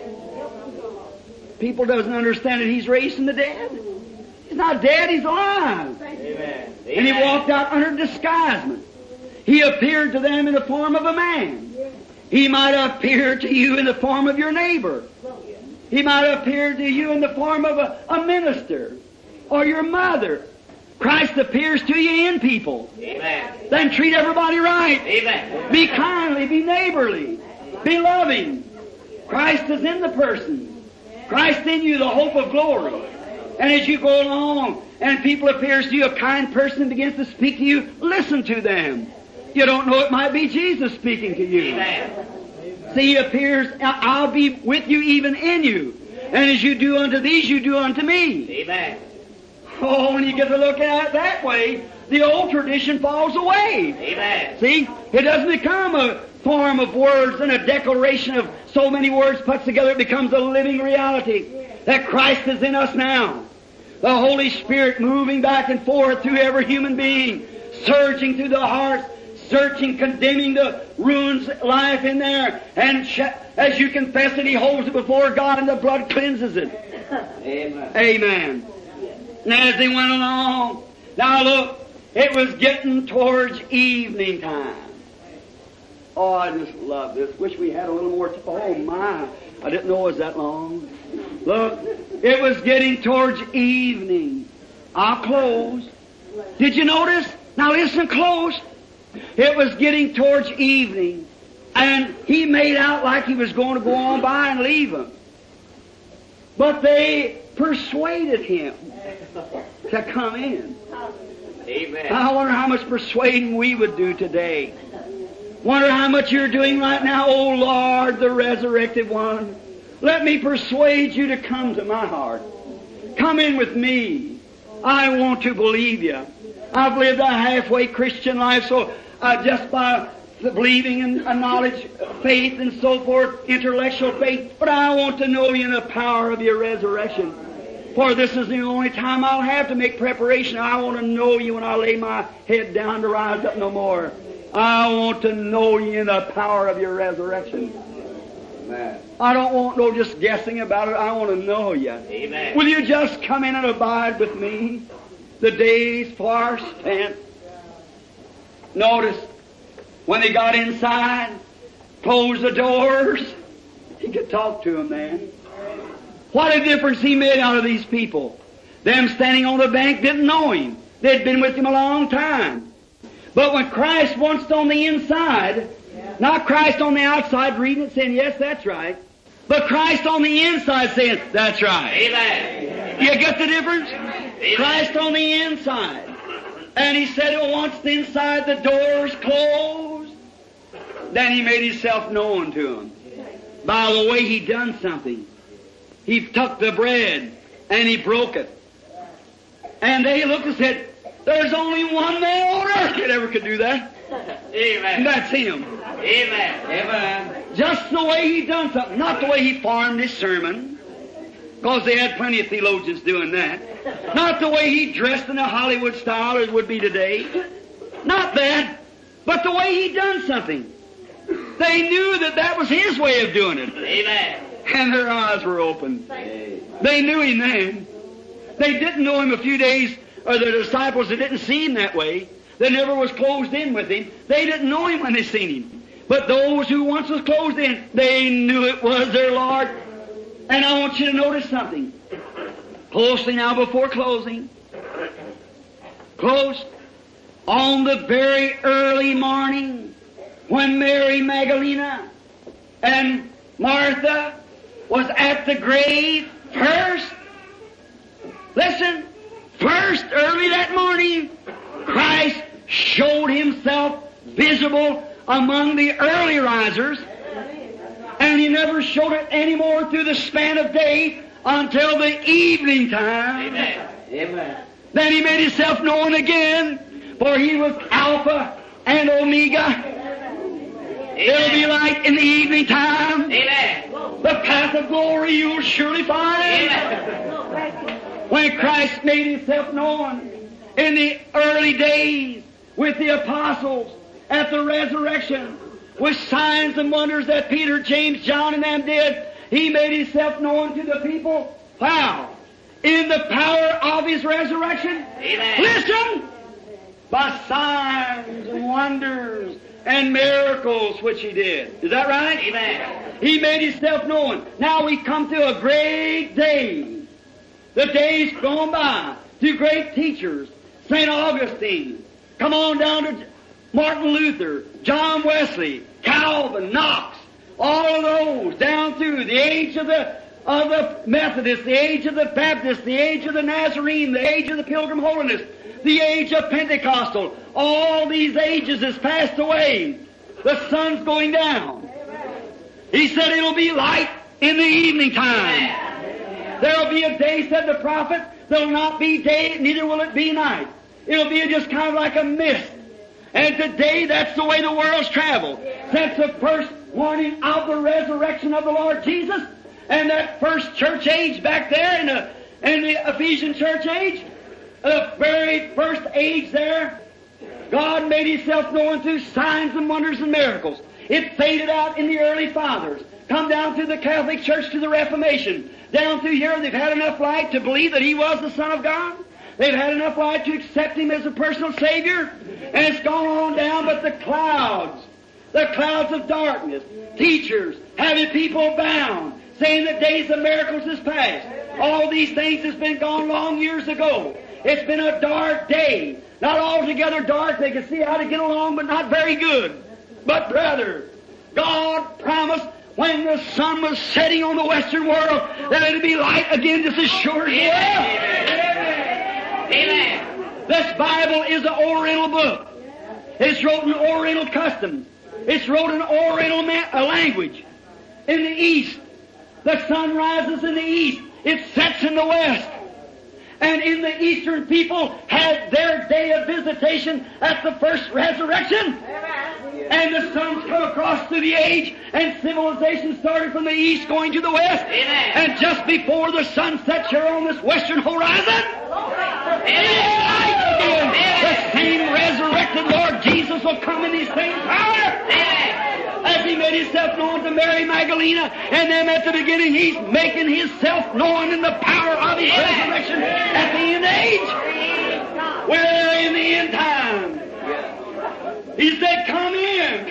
People doesn't understand that He's raised from the dead. He's not dead, He's alive. Amen. And He walked out under disguisement. He appeared to them in the form of a man. He might appear to you in the form of your neighbor. He might appear to you in the form of a minister or your mother. Christ appears to you in people. Amen. Then treat everybody right. Amen. Be kindly, be neighborly, be loving. Christ is in the person. Christ in you, the hope of glory. And as you go along and people appears to you, a kind person begins to speak to you, listen to them. You don't know, it might be Jesus speaking to you. Amen. See, He appears, I'll be with you even in you. And as you do unto these, you do unto me. Amen. Oh, when you get to look at it that way, the old tradition falls away. Amen. See, it doesn't become a form of words and a declaration of so many words put together. It becomes a living reality that Christ is in us now. The Holy Spirit moving back and forth through every human being, searching through the hearts, searching, condemning the ruins life in there. And as you confess it, He holds it before God and the blood cleanses it. Amen. Amen. And as they went along, now look, it was getting towards evening time. Oh, I just love this. Wish we had a little more. Oh my, I didn't know it was that long. Look, it was getting towards evening. I'll close. Did you notice? Now listen close. It was getting towards evening, and He made out like He was going to go on by and leave them. But they persuaded Him to come in. Amen. I wonder how much persuading we would do today. Wonder how much you're doing right now. Oh Lord, the resurrected one, let me persuade you to come to my heart. Come in with me. I want to believe you. I've lived a halfway Christian life, so just by believing in knowledge, faith, and so forth, intellectual faith, but I want to know you in the power of your resurrection. For this is the only time I'll have to make preparation. I want to know you when I lay my head down to rise up no more. I want to know you in the power of your resurrection. Amen. I don't want no just guessing about it. I want to know you. Amen. Will you just come in and abide with me? The days far spent. Notice, when they got inside, closed the doors, He could talk to them then. What a difference He made out of these people. Them standing on the bank didn't know Him. They'd been with Him a long time. But when Christ once on the inside, not Christ on the outside reading it saying, yes, that's right, but Christ on the inside saying, that's right. Amen. You get the difference? Christ on the inside. And He said, once inside the doors closed, then He made Himself known to them. By the way, He done something. He took the bread and He broke it. And they looked and said, there's only one man on earth that ever could do that. Amen. And that's Him. Amen. Amen. Just the way He done something. Not the way He formed His sermon. Because they had plenty of theologians doing that. Not the way He dressed in a Hollywood style as would be today. Not that. But the way He done something. They knew that that was His way of doing it. Amen. And their eyes were open. They knew Him then. They didn't know Him a few days, or the disciples that didn't see Him that way, that never was closed in with Him, they didn't know Him when they seen Him. But those who once was closed in, they knew it was their Lord. And I want you to notice something. Closely now before closing. Close. On the very early morning, when Mary Magdalena and Martha was at the grave first, listen, first early that morning, Christ showed Himself visible among the early risers, and He never showed it anymore through the span of day until the evening time. Amen. Amen. Then He made Himself known again, for He was Alpha and Omega. It'll be light in the evening time. Amen. The path of glory you'll surely find. Amen. When Christ made Himself known in the early days with the apostles at the resurrection, with signs and wonders that Peter, James, John, and them did, He made Himself known to the people. How? In the power of His resurrection. Amen. Listen! By signs and wonders and miracles which He did. Is that right? Amen. He made Himself known. Now we come to a great day. The days gone by through great teachers. St. Augustine. Come on down to Martin Luther, John Wesley, Calvin, Knox. All of those down through the age of the Methodists, the age of the Baptists, the age of the Nazarene, the age of the Pilgrim Holiness, the age of Pentecostal. All these ages has passed away. The sun's going down. He said it'll be light in the evening time. There'll be a day, said the prophet, there'll not be day, neither will it be night. It'll be just kind of like a mist. And today, that's the way the world's traveled. Since the first warning of the resurrection of the Lord Jesus, and that first church age back there In the Ephesian church age, the very first age there, God made Himself known through signs and wonders and miracles. It faded out in the early fathers. Come down through the Catholic Church to the Reformation. Down through here, they've had enough light to believe that He was the Son of God. They've had enough light to accept Him as a personal Savior. And it's gone on down, but the clouds of darkness, teachers, having people bound, saying that days of miracles is past. All these things has been gone long years ago. It's been a dark day. Not altogether dark. They can see how to get along, but not very good. But brother, God promised when the sun was setting on the western world that it would be light again just as sure as well. Amen. This Bible is an Oriental book. It's wrote in Oriental customs. It's wrote in Oriental language. In the East, the sun rises in the East. It sets in the West. And in the Eastern people had their day of visitation at the first resurrection. And the sun's come across through the age, and civilization started from the East going to the West. Amen. And just before the sun sets here on this western horizon, the same resurrected Lord Jesus will come in His same power. As He made Himself known to Mary Magdalene, and then at the beginning He's making Himself known in the power of His resurrection at the end age. We're in the end time. He said, come in.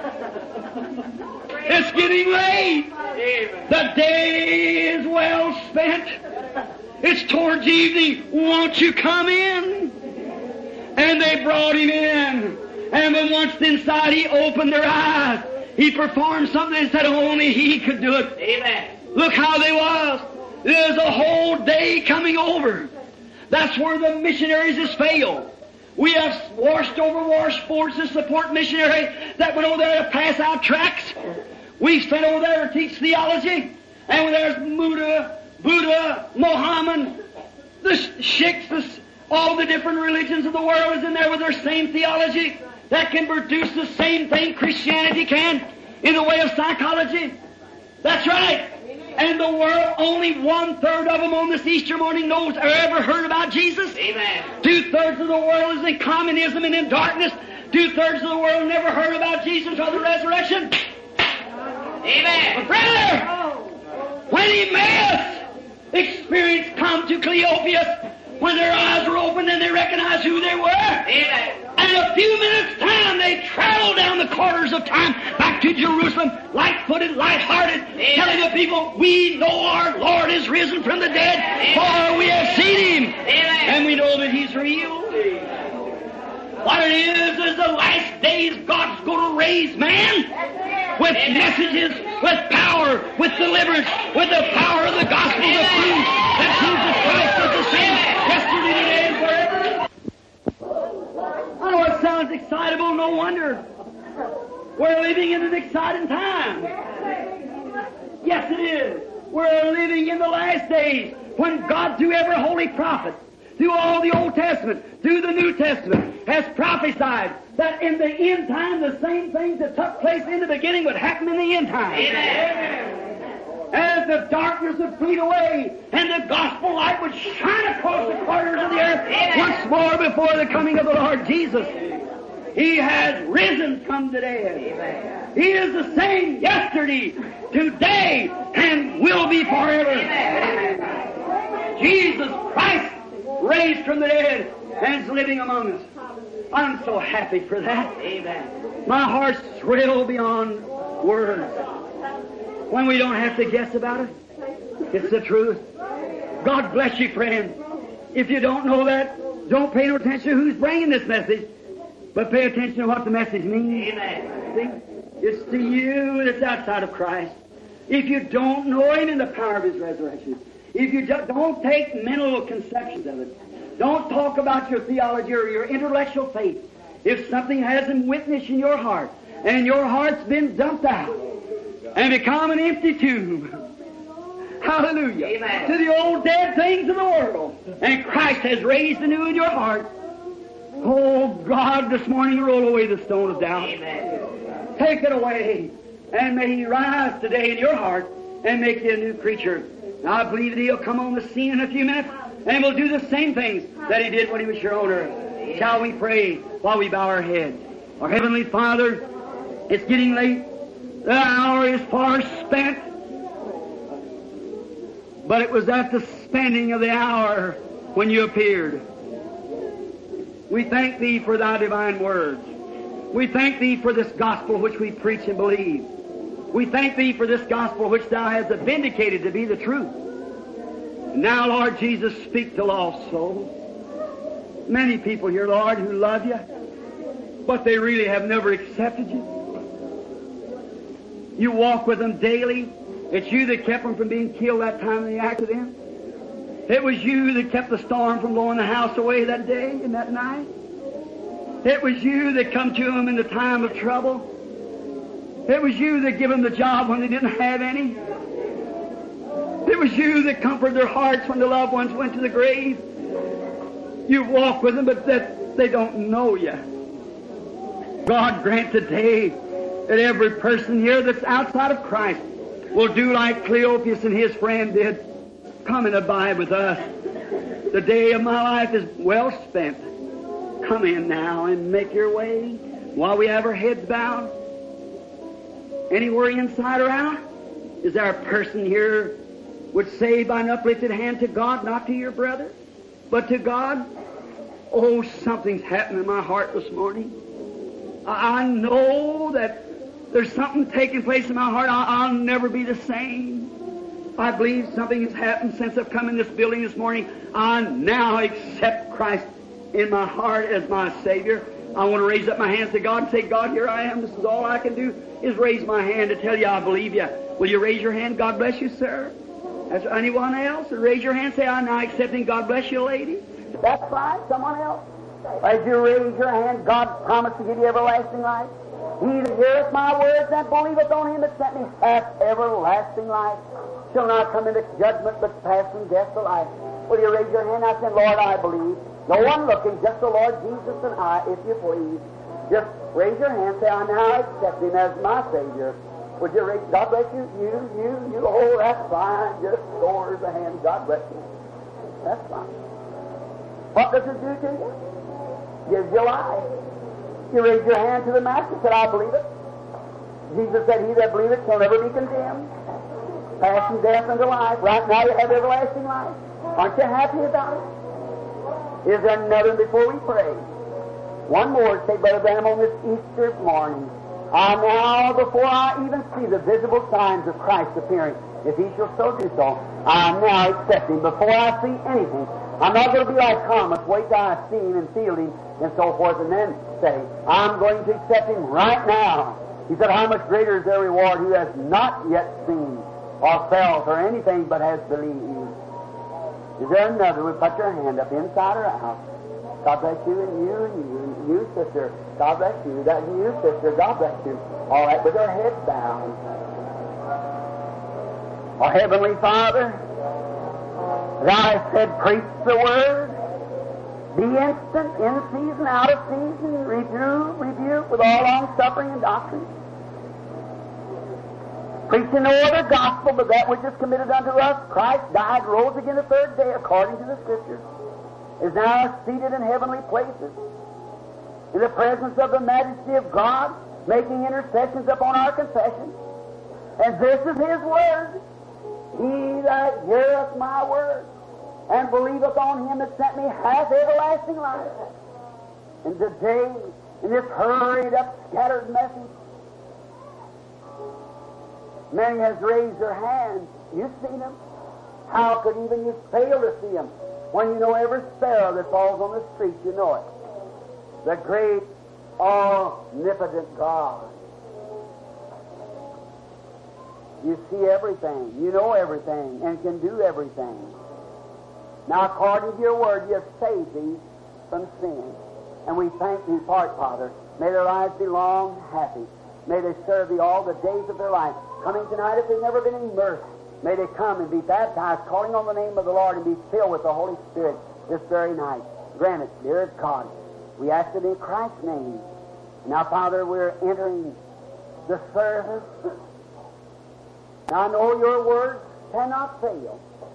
It's getting late. The day is well spent. It's towards evening. Won't you come in? And they brought Him in. And when once inside, He opened their eyes. He performed something that said only He could do it. Amen. Look how they was. There's a whole day coming over. That's where the missionaries has failed. We have washed over washboards to support missionaries that went over there to pass out tracts. We sent over there to teach theology. And when there's Buddha, Mohammed, the Sikhs, all the different religions of the world is in there with their same theology that can produce the same thing Christianity can in the way of psychology. That's right. And the world, only 1/3 of them on this Easter morning knows or ever heard about Jesus. Amen. 2/3 of the world is in communism and in darkness. 2/3 of the world never heard about Jesus or the resurrection. Amen. But brother, when Emmaus experience come to Cleophas, when their eyes were opened and they recognized who they were, Amen. and in a few minutes' time they traveled down the corridors of time back to Jerusalem, light-footed, light-hearted, telling the people, we know our Lord is risen from the dead, for we have seen Him, and we know that He's real. What it is the last days God's going to raise man with messages, with power, with deliverance, with the power of the gospel to prove that Jesus Christ is the same yesterday, today, and forever. I know it sounds excitable, no wonder. We're living in an exciting time. Yes, it is. We're living in the last days when God, through every holy prophet, through all the Old Testament, through the New Testament, has prophesied that in the end time the same things that took place in the beginning would happen in the end time. Amen. As the darkness would fade away and the gospel light would shine across the corners of the earth once more before the coming of the Lord Jesus. He has risen from the dead. He is the same yesterday, today, and will be forever. Jesus Christ raised from the dead and is living among us. I'm so happy for that. Amen. My heart's thrilled beyond words. When we don't have to guess about it, it's the truth. God bless you, friend. If you don't know that, don't pay no attention to who's bringing this message, but pay attention to what the message means. Amen. See? It's to you that's outside of Christ. If you don't know Him in the power of His resurrection, if you just don't take mental conceptions of it, don't talk about your theology or your intellectual faith. If something hasn't witnessed in your heart, and your heart's been dumped out and become an empty tomb, hallelujah, Amen. to the old dead things of the world, and Christ has raised anew in your heart, oh God, this morning roll away the stone of doubt. Amen. Take it away, and may He rise today in your heart and make you a new creature. And I believe that He'll come on the scene in a few minutes and will do the same things that He did when He was here on earth. Shall we pray while we bow our heads? Our Heavenly Father, it's getting late. The hour is far spent. But it was at the spending of the hour when You appeared. We thank Thee for Thy divine words. We thank Thee for this gospel which we preach and believe. We thank Thee for this gospel which Thou hast vindicated to be the truth. Now, Lord Jesus, speak to lost souls. Many people here, Lord, who love You, but they really have never accepted You. You walk with them daily. It's You that kept them from being killed that time in the accident. It was You that kept the storm from blowing the house away that day and that night. It was You that come to them in the time of trouble. It was You that gave them the job when they didn't have any. It was You that comforted their hearts when the loved ones went to the grave. You walk with them, but that they don't know You. God grant today that every person here that's outside of Christ will do like Cleopas and his friend did. Come and abide with us. The day of my life is well spent. Come in now and make Your way while we have our heads bowed. Anywhere inside or out? Is there a person here would say by an uplifted hand to God, not to your brother, but to God? Oh, something's happened in my heart this morning. I know that there's something taking place in my heart. I'll never be the same. I believe something has happened since I've come in this building this morning. I now accept Christ in my heart as my Savior. I want to raise up my hands to God and say, God, here I am. This is all I can do is raise my hand to tell You I believe You. Will you raise your hand? God bless you, sir. Is there anyone else? Raise your hand. Say, I'm now accepting. God bless you, lady. That's fine. Someone else. As you raise your hand, God promised to give you everlasting life. He that heareth my words and believeth on Him that sent me hath everlasting life. Shall not come into judgment, but pass from death to life. Will you raise your hand? I said, Lord, I believe. No one looking, just the Lord Jesus and I, if you please. Just raise your hand. Say, I now accept Him as my Savior. Would you raise? God bless you. You. Oh, that's fine. Just scores the hand. God bless you. That's fine. What does it do to you? Gives you life. You raise your hand to the Master. Said, I believe it. Jesus said, He that believeth shall never be condemned. Pass from death unto life. Right now you have everlasting life. Aren't you happy about it? Is there another before we pray? One more, say, Brother Branham, on this Easter morning. I now, before I even see the visible signs of Christ appearing, if He shall so do so, I now accept Him. Before I see anything, I'm not going to be like Thomas, wait till I see Him and feel Him and so forth, and then say, I'm going to accept Him right now. He said, how much greater is their reward who has not yet seen or felt or anything but has believed. Is there another? Would put your hand up, inside or out. God bless you, and you, sister. God bless you. That you, sister. God bless you. All right, with our heads bowed. Our Heavenly Father, Thou said, preach the Word. Be instant, in season, out of season, rebuke with all long-suffering and doctrine. Preaching no other gospel but that which is committed unto us. Christ died, rose again the third day, according to the Scriptures, is now seated in heavenly places, in the presence of the majesty of God, making intercessions upon our confession. And this is His word. He that heareth my word and believeth on Him that sent me hath everlasting life. And today, in this hurried up, scattered message, many has raised their hands. You've seen them. How could even you fail to see them? When you know every sparrow that falls on the street, you know it. The great, omnipotent God. You see everything. You know everything and can do everything. Now, according to your word, you have saved these from sin. And we thank Thee for it, Father. May their lives be long, happy. May they serve Thee all the days of their life. Coming tonight, if they've never been immersed, may they come and be baptized, calling on the name of the Lord, and be filled with the Holy Spirit this very night. Grant it, dear God. We ask it in Christ's name. Now, Father, we're entering the service. Now, I know your word cannot fail.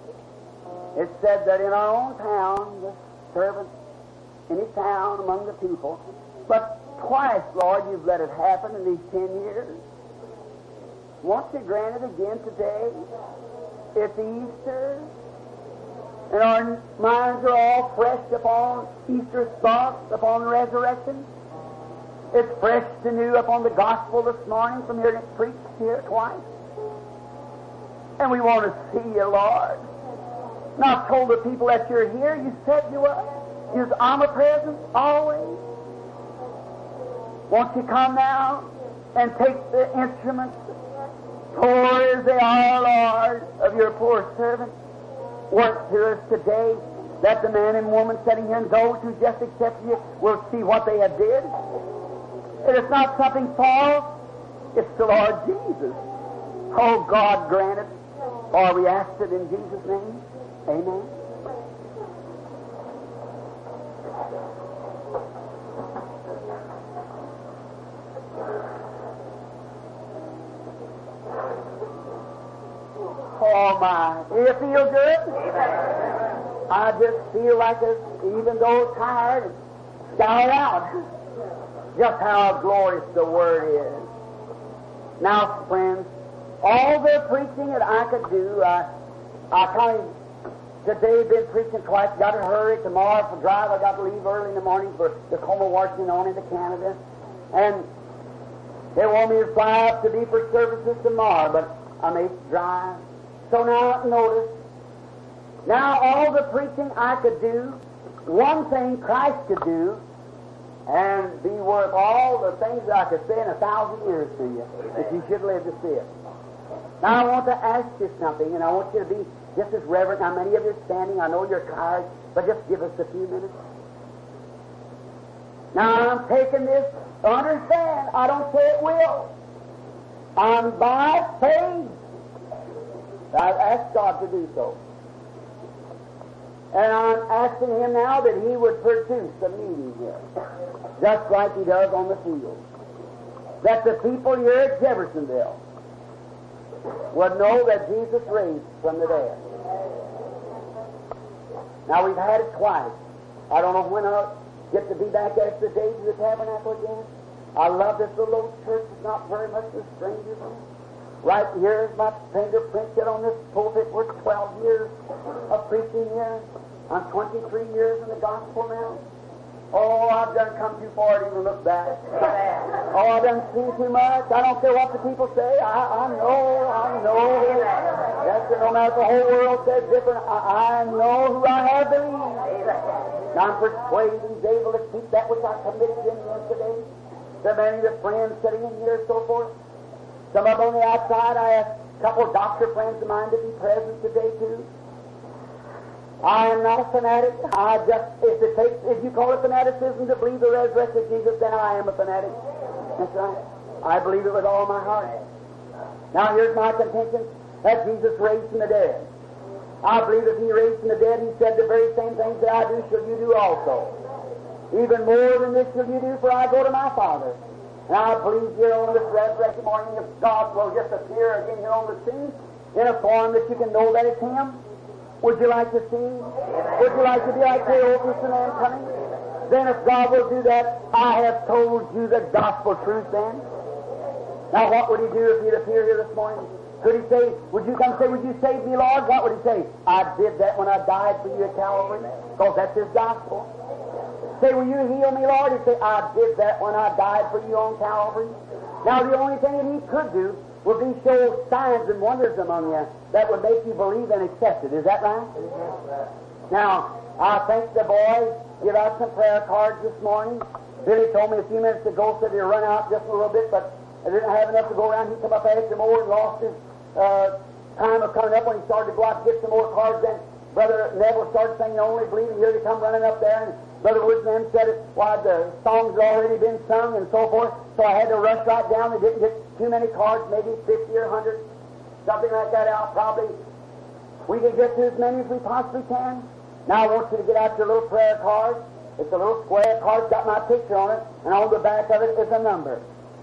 It said that in our own town, the servant in his town among the people, but twice, Lord, you've let it happen in these 10 years. Won't you grant it again today? It's Easter, and our minds are all fresh upon Easter thoughts, upon the resurrection. It's fresh anew upon the gospel this morning from hearing it preached here twice. And we want to see you, Lord. And I've told the people that you're here, you said you were. You're omnipresent, always. Won't you come now and take the instruments, poor as they are, Lord, of your poor servant. Work to us today that the man and woman sitting here and those who just accept you will see what they have did. It is not something false. It's the Lord Jesus. Oh, God, grant it. For we ask it in Jesus' name. Amen. Oh, my. Do you feel good? I just feel like even though tired, shout out just how glorious the Word is. Now, friends, all the preaching that I could do, I kind of today been preaching twice. Got to hurry tomorrow for drive. I got to leave early in the morning for Tacoma, Washington, on into Canada, and they want me to fly up to be for services tomorrow, but I may drive. So now notice. Now all the preaching I could do, one thing Christ could do, and be worth all the things that I could say in 1,000 years to you, if you should live to see it. Now I want to ask you something, and I want you to be just as reverent. Now many of you are standing, I know you're tired, but just give us a few minutes. Now I'm taking this, understand, I don't say it will. I'm by faith. I've asked God to do so. And I'm asking Him now that He would produce a meeting here, just like He does on the field. That the people here at Jeffersonville would know that Jesus raised from the dead. Now we've had it twice. I don't know when I'll get to be back at the days of the tabernacle again. I love this little old church. It's not very much a stranger from it. Right here is my fingerprint yet on this pulpit. We're 12 years of preaching here. I'm 23 years in the gospel now. Oh, I've done come too far to even look back. Oh, I've done seen too much. I don't care what the people say. I know. That's it. No matter if the whole world says different, I know who I have believed. And I'm persuaded He's able to keep that which I committed to Him yesterday. So many of the friends sitting in here and so forth. Some of them on the outside, I asked a couple of doctor friends of mine to be present today too. I am not a fanatic. If you call it fanaticism to believe the resurrected Jesus, then I am a fanatic. That's right. I believe it with all my heart. Now here's my contention, that Jesus raised from the dead. I believe if He raised from the dead, He said the very same things that I do shall you do also. Even more than this shall you do, for I go to my Father. And I believe here on this resurrection morning, if God will just appear again here on the scene in a form that you can know that it's Him. Would you like to see? Would you like to be like Cleopas and them coming? Then if God will do that, I have told you the gospel truth then. Now what would He do if He'd appear here this morning? Could He say, would you come say, would you save me, Lord? What would He say? I did that when I died for you at Calvary. Because that's His gospel. Say, will you heal me, Lord? He'd say, I did that when I died for you on Calvary. Now the only thing that He could do would be show signs and wonders among you that would make you believe and accept it. Is that right? Now, I think the boys give out some prayer cards this morning. Billy told me a few minutes ago, said he'd run out just a little bit, but I didn't have enough to go around. He come up after more and lost his time of coming up when he started to go out to get some more cards. Then Brother Neville started singing Only Believing. Here they come running up there, and Brother Woods and them said it, why the songs had already been sung and so forth, so I had to rush right down. They didn't get too many cards, maybe 50 or 100, something like that out. Probably we can get to as many as we possibly can. Now I want you to get out your little prayer card. It's a little square card, got my picture on it, and on the back of it is a number.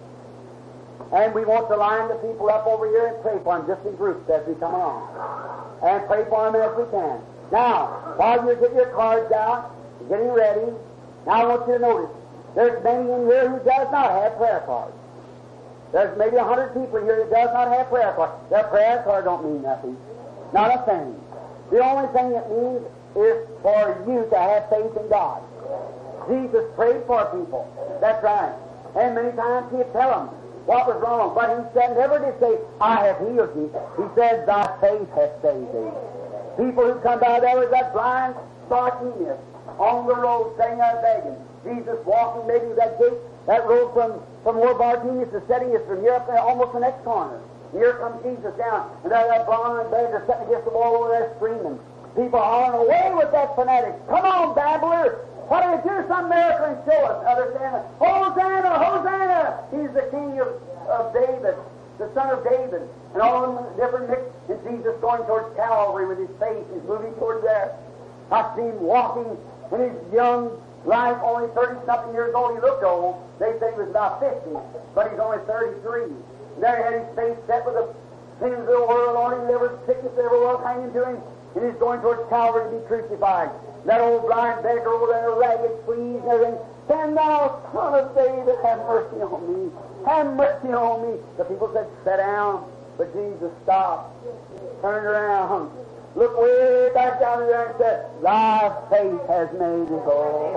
And we want to line the people up over here and pray for them just in groups as we come along. And pray for them as we can. Now, while you're getting your cards out, getting ready, now I want you to notice, there's many in here who does not have prayer cards. There's maybe 100 people here that does not have prayer cards. Their prayer card don't mean nothing. Not a thing. The only thing it means is for you to have faith in God. Jesus prayed for people. That's right. And many times he'd tell them what was wrong. But he said, never did say, I have healed thee. He said, thy faith hath saved thee. People who come by there was that blind Bartimaeus on the road saying, I'm begging. Jesus walking maybe that gate, that road from where Bartimaeus is sitting is from here up there, almost the next corner. Here comes Jesus down, and there that blind beggar sitting against the wall over there screaming. People hollering, away with that fanatic. Come on, babbler. Why don't you do some miracle and show us? Others saying, Hosanna, Hosanna. He's the king of David, the son of David. And all of them different mix. And Jesus going towards Calvary with his face. He's moving towards there. I see him walking in his young life, only 30-something years old. He looked old. They say he was about 50, but he's only 33. And there he had his face set with the sins of the world on him, every sickness that ever was hanging to him. And he's going towards Calvary to be crucified. That old blind beggar over there, ragged, squeezed, and everything. Stand thou, son of David, have mercy on me. Have mercy on me. The people said, sit down. But Jesus stopped, turned around, looked way back down there and said, thy faith has made thee whole.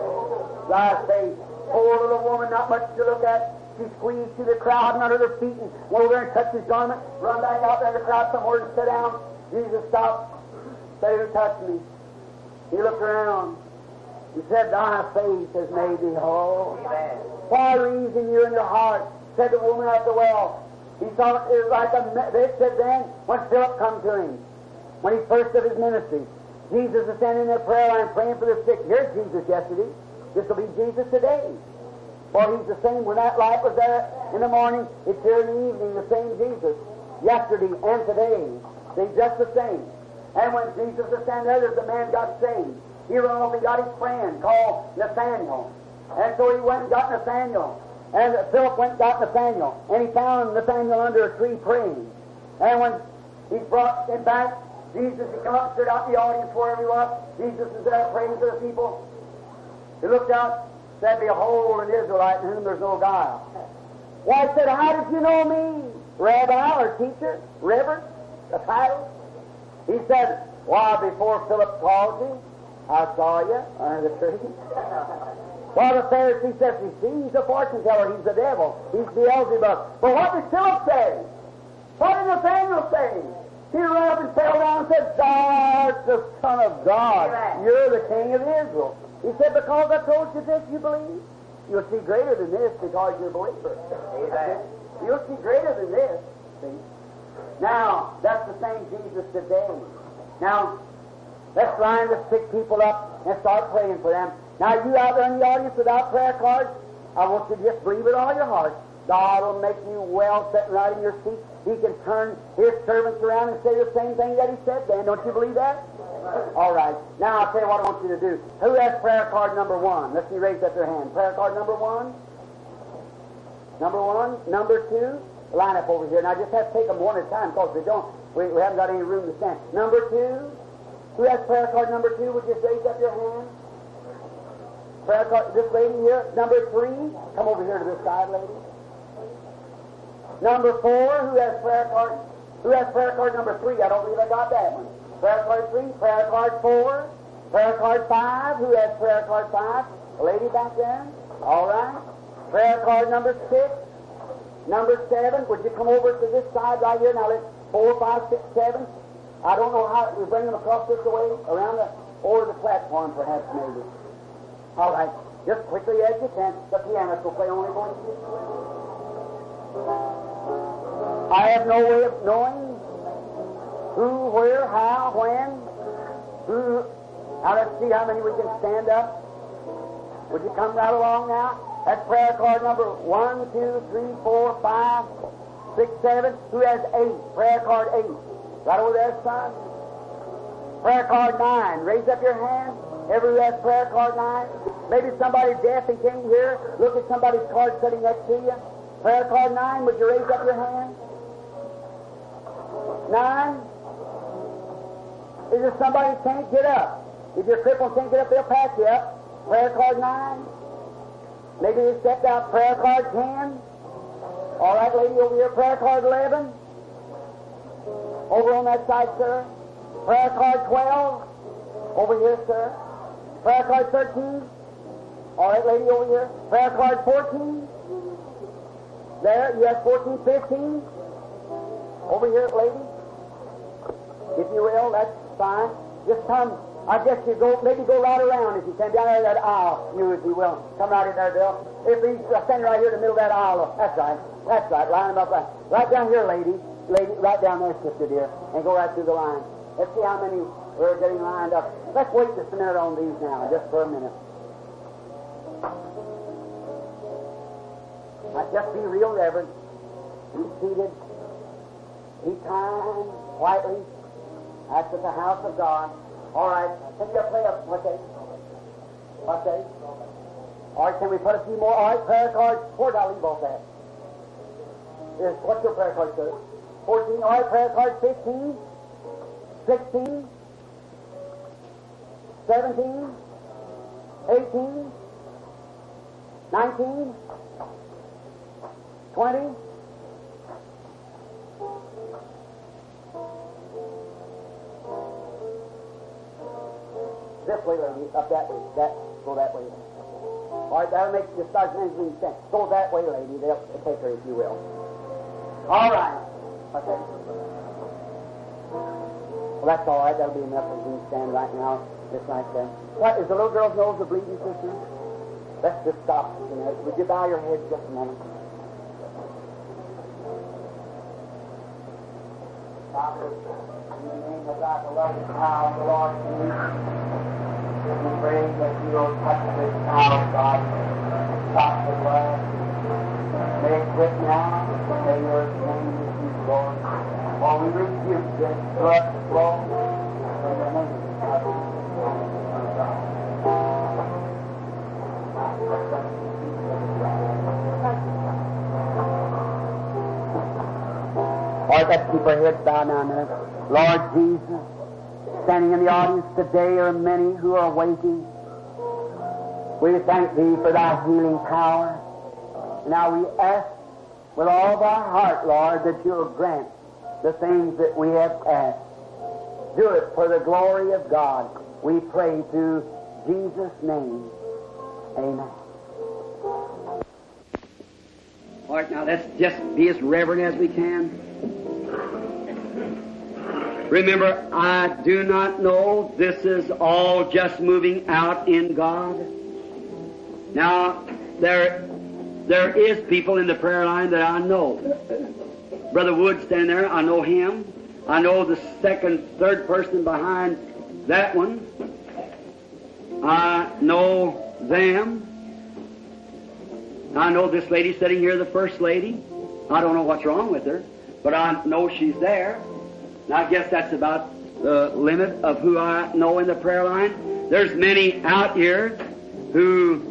Thy faith. Poor little woman, not much to look at. She squeezed through the crowd and under their feet and went over there and touched his garment, run back out there in the crowd somewhere and sit down. Jesus stopped. Said, who touched me? He looked around. He said, thy faith has made thee whole. Why reason you in your heart? Said the woman at the well. He thought it was like they said then, when Philip come to him, when he first of his ministry, Jesus is standing in their prayer line praying for the sick. Here's Jesus yesterday. This will be Jesus today. For he's the same. When that light was there in the morning, it's here in the evening, the same Jesus. Yesterday and today. They're just the same. And when Jesus was standing there, there's a man got saved. He ran off and got his friend called Nathaniel. And so he went and got Nathaniel. And Philip went and got Nathaniel. And he found Nathaniel under a tree praying. And when he brought him back, Jesus, he come up, stood out in the audience wherever he was. Jesus is there praying to the people. He looked out, said, behold, an Israelite in whom there's no guile. Why, he said, how did you know me? Rabbi or teacher? Reverend? A title? He said, why, before Philip called you, I saw you under the tree. Well, the Pharisee says, you see, he's a fortune teller, he's the devil, he's Beelzebub. But what did Philip say? What did Nathaniel say? He ran up and fell down and said, thou art the Son of God. You're the King of Israel. He said, because I told you this, you believe? You'll see greater than this because you're a believer. Amen. You'll see greater than this. See? Now, that's the same Jesus today. Now, let's line the sick people up and start praying for them. Now, you out there in the audience without prayer cards, I want you to just believe with all your heart. God will make you well sitting right in your seat. He can turn His servants around and say the same thing that He said then. Don't you believe that? All right. Now, I'll tell you what I want you to do. Who has prayer card number 1? Let's see, raise up their hand. Prayer card number 1? Number 1? Number 2? Line up over here. Now, just have to take them one at a time because we haven't got any room to stand. Number 2? Who has prayer card number 2? Would you just raise up your hand? Prayer card, this lady here. Number 3? Come over here to this side, lady. Number 4, who has prayer card? Who has prayer card number 3? I don't believe I got that one. Prayer card 3, prayer card 4, prayer card 5. Who has prayer card 5? A lady back there. All right. Prayer card number 6, number 7. Would you come over to this side right here? Now let's 4, 5, 6, 7. I don't know how we bring them across this way, around over the platform, perhaps maybe. All right. Just quickly as you can. The pianist will play only going to this way. I have no way of knowing who, where, how, when, who. Now let's see how many we can stand up. Would you come right along now? That's prayer card number 1, 2, 3, 4, 5, 6, 7. Who has 8? Prayer card 8. Right over there, son. Prayer card 9. Raise up your hand. Everyone has prayer card 9. Maybe somebody deaf and can't hear. Look at somebody's card sitting next to you. Prayer card 9. Would you raise up your hand? 9. Is there somebody who can't get up? If you're crippled and can't get up, they'll pass you up. Prayer card 9. Maybe you stepped out. Prayer card 10. All right, lady over here. Prayer card 11. Over on that side, sir. Prayer card 12. Over here, sir. Prayer card 13. All right, lady over here. Prayer card 14. There, yes, 14, 15. Over here, lady. If you will, that's fine. Just come. I guess you go, maybe go right around if you can, down there in that aisle, you if you will. Come right in there, Bill. If he's standing right here in the middle of that aisle, that's right. That's right. Line him up right down here, lady. Lady, right down there, sister dear. And go right through the line. Let's see how many we're getting lined up. Let's wait just a minute on these now, just for a minute. Now, just be real reverent. Be seated. Be kind, quietly. That's at the house of God. All right. Can you play up? What's that? What's that? All right, can we put a few more? All right, prayer cards. Where did I leave off that? What's your prayer card, sir? 14. All right, prayer card 15, 16, 17, 18, 19, 20. This way, lady, up that way. Go that way. All right, that'll make you start as many as go that way, lady. They'll take her if you will. All right. Okay. Well, that's all right. That'll be enough for you to stand right now, just like that. What, is the little girl's nose a bleeding, sister? Let's just stop. Would you bow your head just a moment? Father, in the name of God, the love and power of the Lord Jesus, we pray that you will touch this power, God. Stop the blood. May it quit now. May your name be Lord. While we rebuke this blood flow in the name of God. All right, let's keep our heads bowed now a minute. Lord Jesus, standing in the audience today are many who are waiting. We thank Thee for Thy healing power. Now we ask with all of our heart, Lord, that You'll grant the things that we have asked. Do it for the glory of God. We pray through Jesus' name. Amen. All right, now let's just be as reverent as we can. Remember, I do not know. This is all just moving out in God. Now, there is people in the prayer line that I know. Brother Wood standing there, I know him. I know the second, third person behind that one. I know them. I know this lady sitting here, the first lady. I don't know what's wrong with her, but I know she's there. And I guess that's about the limit of who I know in the prayer line. There's many out here who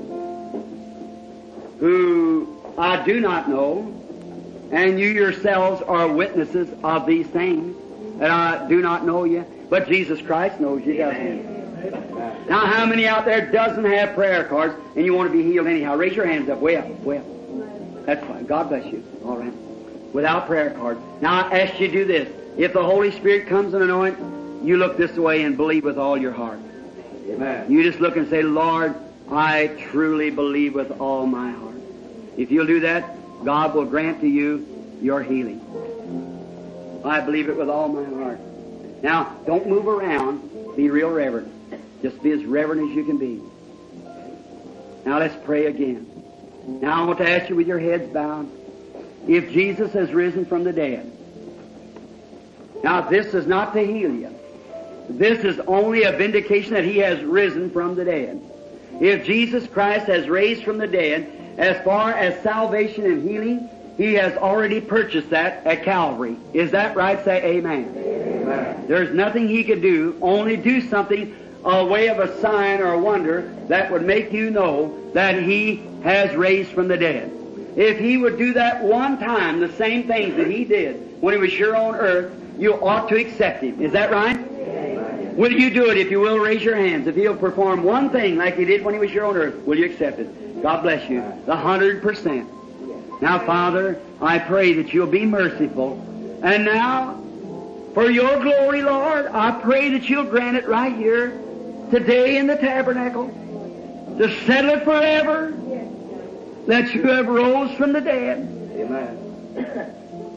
I do not know, and you yourselves are witnesses of these things, that I do not know you, but Jesus Christ knows you, doesn't He? Now, how many out there doesn't have prayer cards, and you want to be healed anyhow? Raise your hands up, way up, way up. That's fine. God bless you. All right. Without prayer card. Now, I ask you to do this. If the Holy Spirit comes and anoints, you look this way and believe with all your heart. Amen. You just look and say, Lord, I truly believe with all my heart. If you'll do that, God will grant to you your healing. I believe it with all my heart. Now, don't move around. Be real reverent. Just be as reverent as you can be. Now, let's pray again. Now, I want to ask you with your heads bowed, if Jesus has risen from the dead. Now, this is not to heal you. This is only a vindication that He has risen from the dead. If Jesus Christ has raised from the dead, as far as salvation and healing, He has already purchased that at Calvary. Is that right? Say amen. Amen. There's nothing He could do, only do something, a way of a sign or a wonder that would make you know that He has raised from the dead. If He would do that one time, the same things that He did when He was here on earth, you ought to accept Him. Is that right? Amen. Will you do it? If you will, raise your hands. If He'll perform one thing like He did when He was here on earth, will you accept it? God bless you. The 100%. Now, Father, I pray that You'll be merciful. And now, for Your glory, Lord, I pray that You'll grant it right here, today in the tabernacle, to settle it forever, that You have rose from the dead. Amen.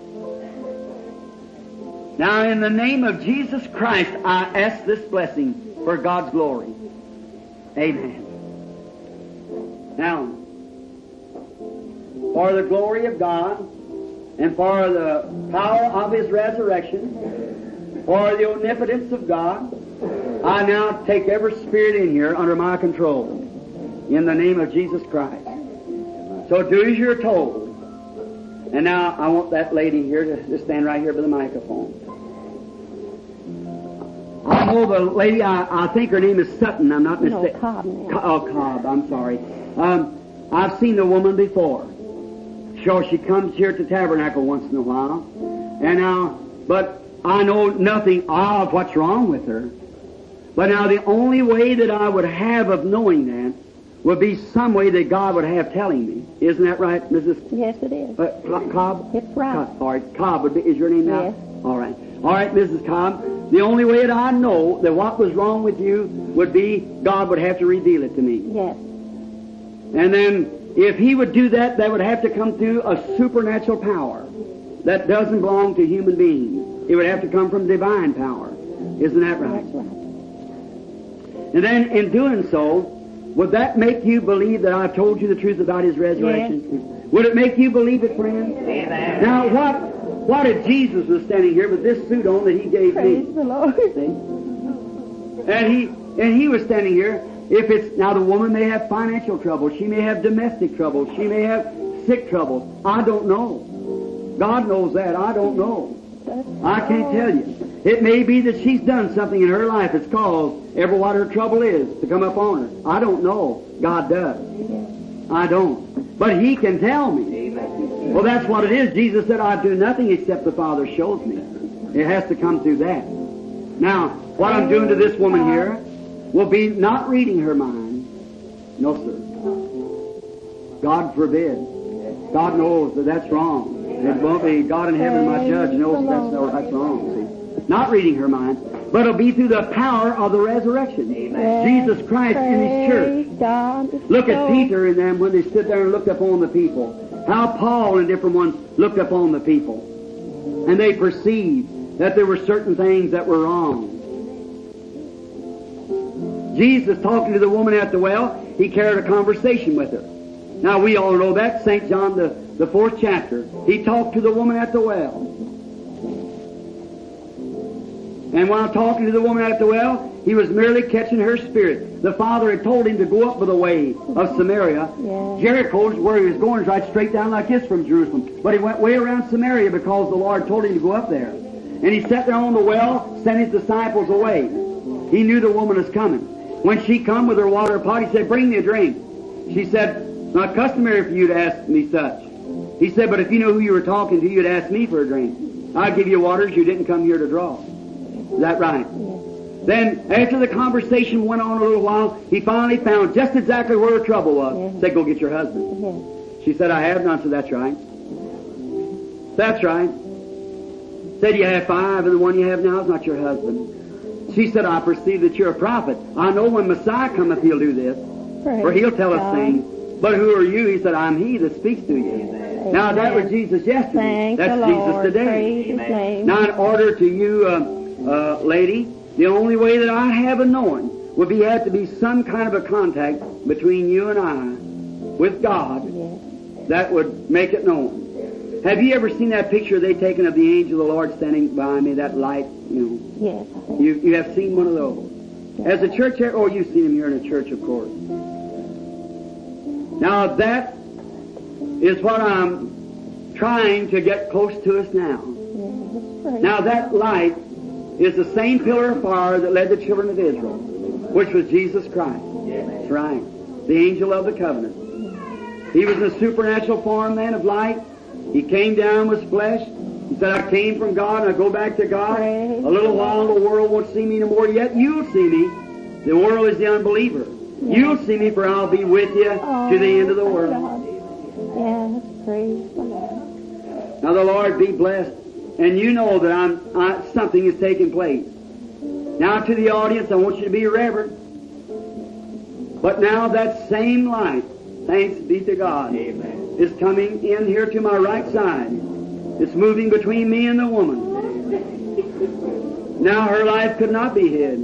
Now, in the name of Jesus Christ, I ask this blessing for God's glory. Amen. Now, for the glory of God and for the power of His resurrection, for the omnipotence of God, I now take every spirit in here under my control in the name of Jesus Christ. So do as you're told. And now I want that lady here to stand right here by the microphone. I know the lady, I think her name is Sutton, I'm not mistaken. Cobb. Cobb, I'm sorry. I've seen the woman before. Sure, she comes here to Tabernacle once in a while. And now, but I know nothing of what's wrong with her. But now the only way that I would have of knowing that would be some way that God would have telling me. Isn't that right, Mrs. Yes, it is. Cobb? It's right. Cobb, all right. Cobb would be, is your name now? Yes. All right. All right, Mrs. Cobb. The only way that I know that what was wrong with you would be God would have to reveal it to me. Yes. And then if He would do that, that would have to come through a supernatural power that doesn't belong to human beings. It would have to come from divine power. Isn't that right? That's right. And then in doing so, would that make you believe that I've told you the truth about His resurrection? Yes. Would it make you believe it, friend? Amen. Now, what if Jesus was standing here with this suit on that He gave Praise me? the Lord. See? And he was standing here. If it's now, the woman may have financial trouble. She may have domestic trouble. She may have sick trouble. I don't know. God knows that. I don't know. I can't tell you. It may be that she's done something in her life that's caused ever what her trouble is to come up on her. I don't know. God does. I don't. But He can tell me. Amen. Well, that's what it is. Jesus said, I do nothing except the Father shows me. It has to come through that. Now, what I'm doing to this woman here will be not reading her mind. No, sir. God forbid. God knows that that's wrong. It won't be. God in heaven, my judge, knows that's wrong. See? Not reading her mind, but it'll be through the power of the resurrection. Amen. Jesus Christ in His church. God. Look at Peter and them when they stood there and looked upon the people. How Paul and different ones looked upon the people. And they perceived that there were certain things that were wrong. Jesus, talking to the woman at the well, He carried a conversation with her. Now, we all know that, St. John, the 4th chapter. He talked to the woman at the well. And while talking to the woman at the well, He was merely catching her spirit. The Father had told Him to go up by the way of Samaria. Yeah. Jericho, where He was going, is right straight down like this from Jerusalem. But He went way around Samaria because the Lord told Him to go up there. And He sat there on the well, sent His disciples away. He knew the woman was coming. When she come with her water pot, He said, bring me a drink. She said, not customary for you to ask me such. He said, but if you knew who you were talking to, you'd ask me for a drink. I'd give you waters you didn't come here to draw. Is that right? Yes. Then, after the conversation went on a little while, he finally found just exactly where her trouble was. Yes. Said, go get your husband. Yes. She said, I have none. So that's right. That's right. Said, you have 5, and the one you have now is not your husband. She said, I perceive that you're a prophet. I know when Messiah cometh, He'll do this. Praise For He'll tell us God. things. But who are you? He said, I'm He that speaks to you. Amen. Now, that was Jesus yesterday. Thank That's the Jesus Lord. today. Praise His name. Now, in order to you, lady, the only way that I have of knowing would be have to be some kind of a contact between you and I with God Yes. that would make it known. Have you ever seen that picture they taken of the angel of the Lord standing by me, that light, you Yes. know? You have seen one of those. As a church, oh, you've seen him here in a church, of course. Now, that is what I'm trying to get close to us now. Yes. Praise Now, that light is the same pillar of fire that led the children of Israel, which was Jesus Christ. That's right. The angel of the covenant. He was in a supernatural form, man, of light. He came down with flesh. He said, I came from God and I go back to God. Praise A little the while the Lord. world won't see me no more, yet you'll see me. The world is the unbeliever. Yes. You'll see me, for I'll be with you to the end of the world. God. Yes, praise the Lord. Now the Lord be blessed. And you know that something is taking place. Now to the audience, I want you to be reverent. But now that same light, thanks be to God, is coming in here to my right side. It's moving between me and the woman. Now her life could not be hid.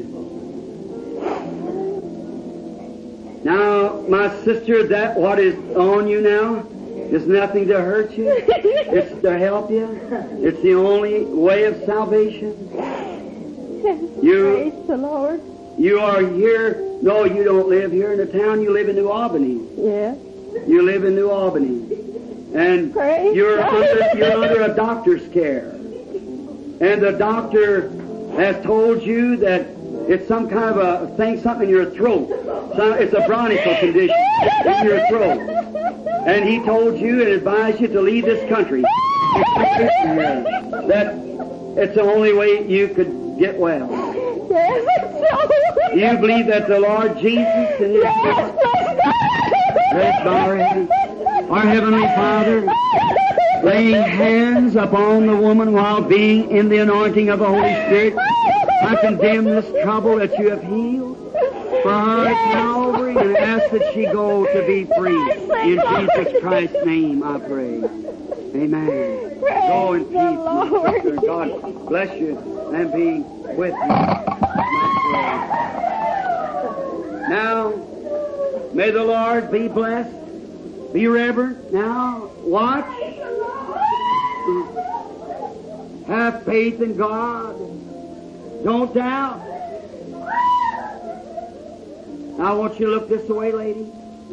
Now, my sister, that what is on you now is nothing to hurt you. It's to help you. It's the only way of salvation. Praise the Lord. You are here. No, you don't live here in the town. You live in New Albany. Yes. You live in New Albany. And Praise you're God. you're under a doctor's care. And the doctor has told you that it's some kind of a thing, something in your throat. It's a bronchial condition in your throat. And he told you and advised you to leave this country. That it's the only way you could get well. Yes. Do you believe that the Lord Jesus and His Let's bow our heads. Our Heavenly Father, laying hands upon the woman while being in the anointing of the Holy Spirit, I condemn this trouble that you have healed for her at Calvary and ask that she go to be free. In Jesus Christ's name I pray. Amen. Go in peace, my sister. God bless you and be with you. Now, may the Lord be blessed. Be reverent. Now, watch. Have faith in God. Don't doubt. Now, I want you to look this way, lady.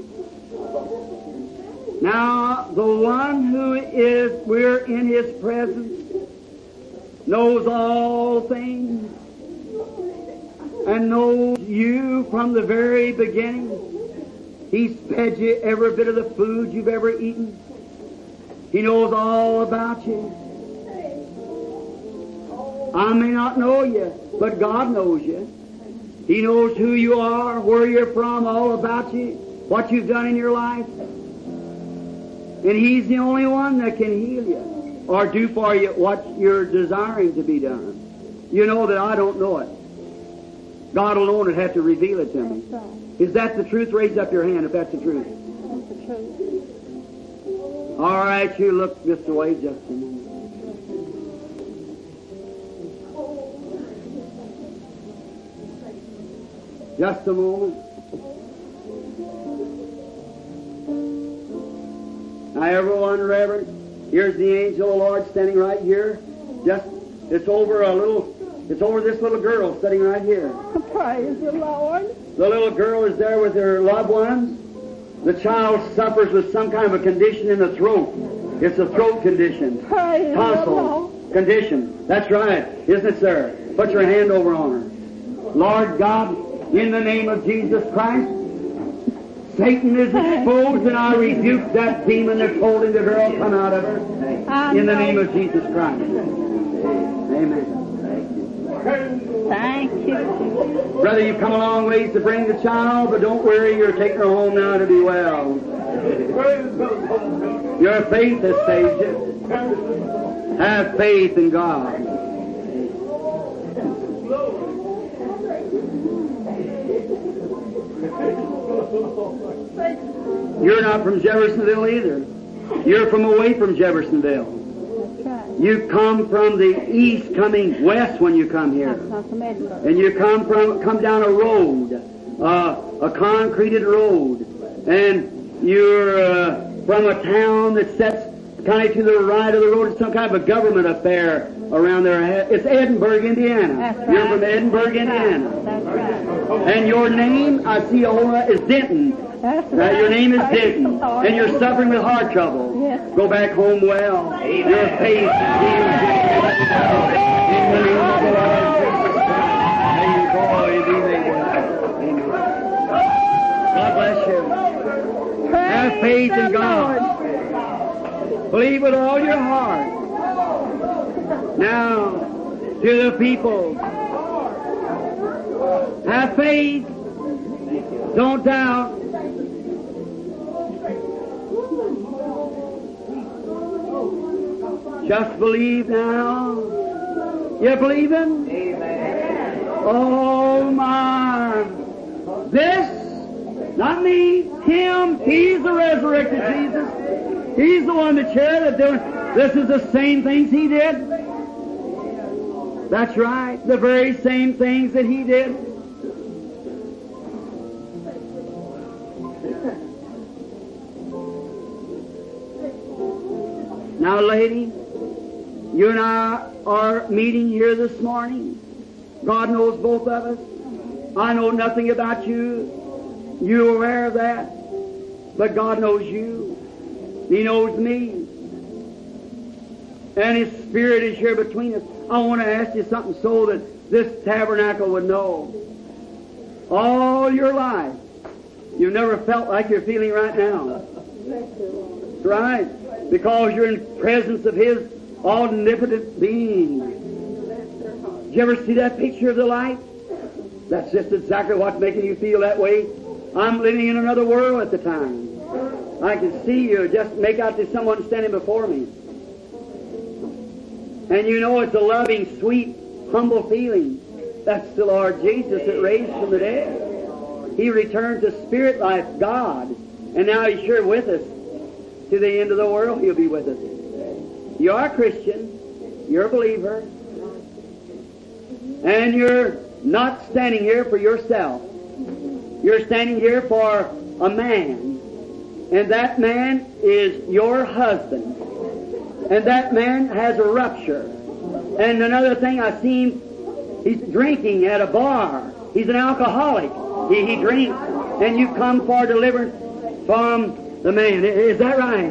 Now, the one who we're in His presence, knows all things, and knows you from the very beginning. He's fed you every bit of the food you've ever eaten. He knows all about you. I may not know you, but God knows you. He knows who you are, where you're from, all about you, what you've done in your life. And He's the only one that can heal you or do for you what you're desiring to be done. You know that I don't know it. God alone would have to reveal it to me. That's right. Is that the truth? Raise up your hand if that's the truth. That's the truth. All right, you look this way just a minute. Just a moment. Now, everyone, Reverend, here's the angel of the Lord standing right here. It's over this little girl sitting right here. Praise the Lord. The little girl is there with her loved ones. The child suffers with some kind of a condition in the throat. It's a throat condition. Praise the Tonsil Lord. condition. That's right. Isn't it, sir? Put your hand over on her. Lord God, in the name of Jesus Christ, Satan is exposed, and I rebuke that demon that's holding the girl. Come out of her. In the name of Jesus Christ. Amen. Thank you. Brother, you've come a long ways to bring the child, but don't worry, you're taking her home now to be well. Your faith has saved you. Have faith in God. You're not from Jeffersonville either. You're from away from Jeffersonville. That's right. You come from the east, coming west when you come here. I'm from Edinburgh. And you come down a road, a concreted road, and you're from a town that sets kind of to the right of the road. It's some kind of a government affair around there. It's Edinburgh, Indiana. That's right. You're from Edinburgh, Indiana. That's right. And your name, I see, is Denton. That's Now, right. your name is Praise Denton, the Lord. and you're suffering with heart trouble. Yes. Go back home well. Your faith is healed. In the name of the Lord Jesus Christ. May you go and be made well. Amen. God bless you. Have faith in God. Believe with all your heart. Now, to the people, have faith. Don't doubt. Just believe now. You believing? Amen. Oh my. This, not me, Him. He's the resurrected Jesus. He's the one that shared it. This is the same things He did. That's right. The very same things that He did. Now, lady, you and I are meeting here this morning. God knows both of us. I know nothing about you. You're aware of that. But God knows you. He knows me. And His Spirit is here between us. I want to ask you something so that this tabernacle would know. All your life, you've never felt like you're feeling right now. That's right. Because you're in presence of His omnipotent being. Did you ever see that picture of the light? That's just exactly what's making you feel that way. I'm living in another world at the time. I can see you. Just make out there's someone standing before me. And you know it's a loving, sweet, humble feeling. That's the Lord Jesus that raised from the dead. He returned to spirit life, God. And now He's sure with us. To the end of the world, He'll be with us. You are a Christian. You're a believer. And you're not standing here for yourself. You're standing here for a man. And that man is your husband. And that man has a rupture. And another thing, I see him, he's drinking at a bar. He's an alcoholic. He drinks. And you come for deliverance from the man. Is that right?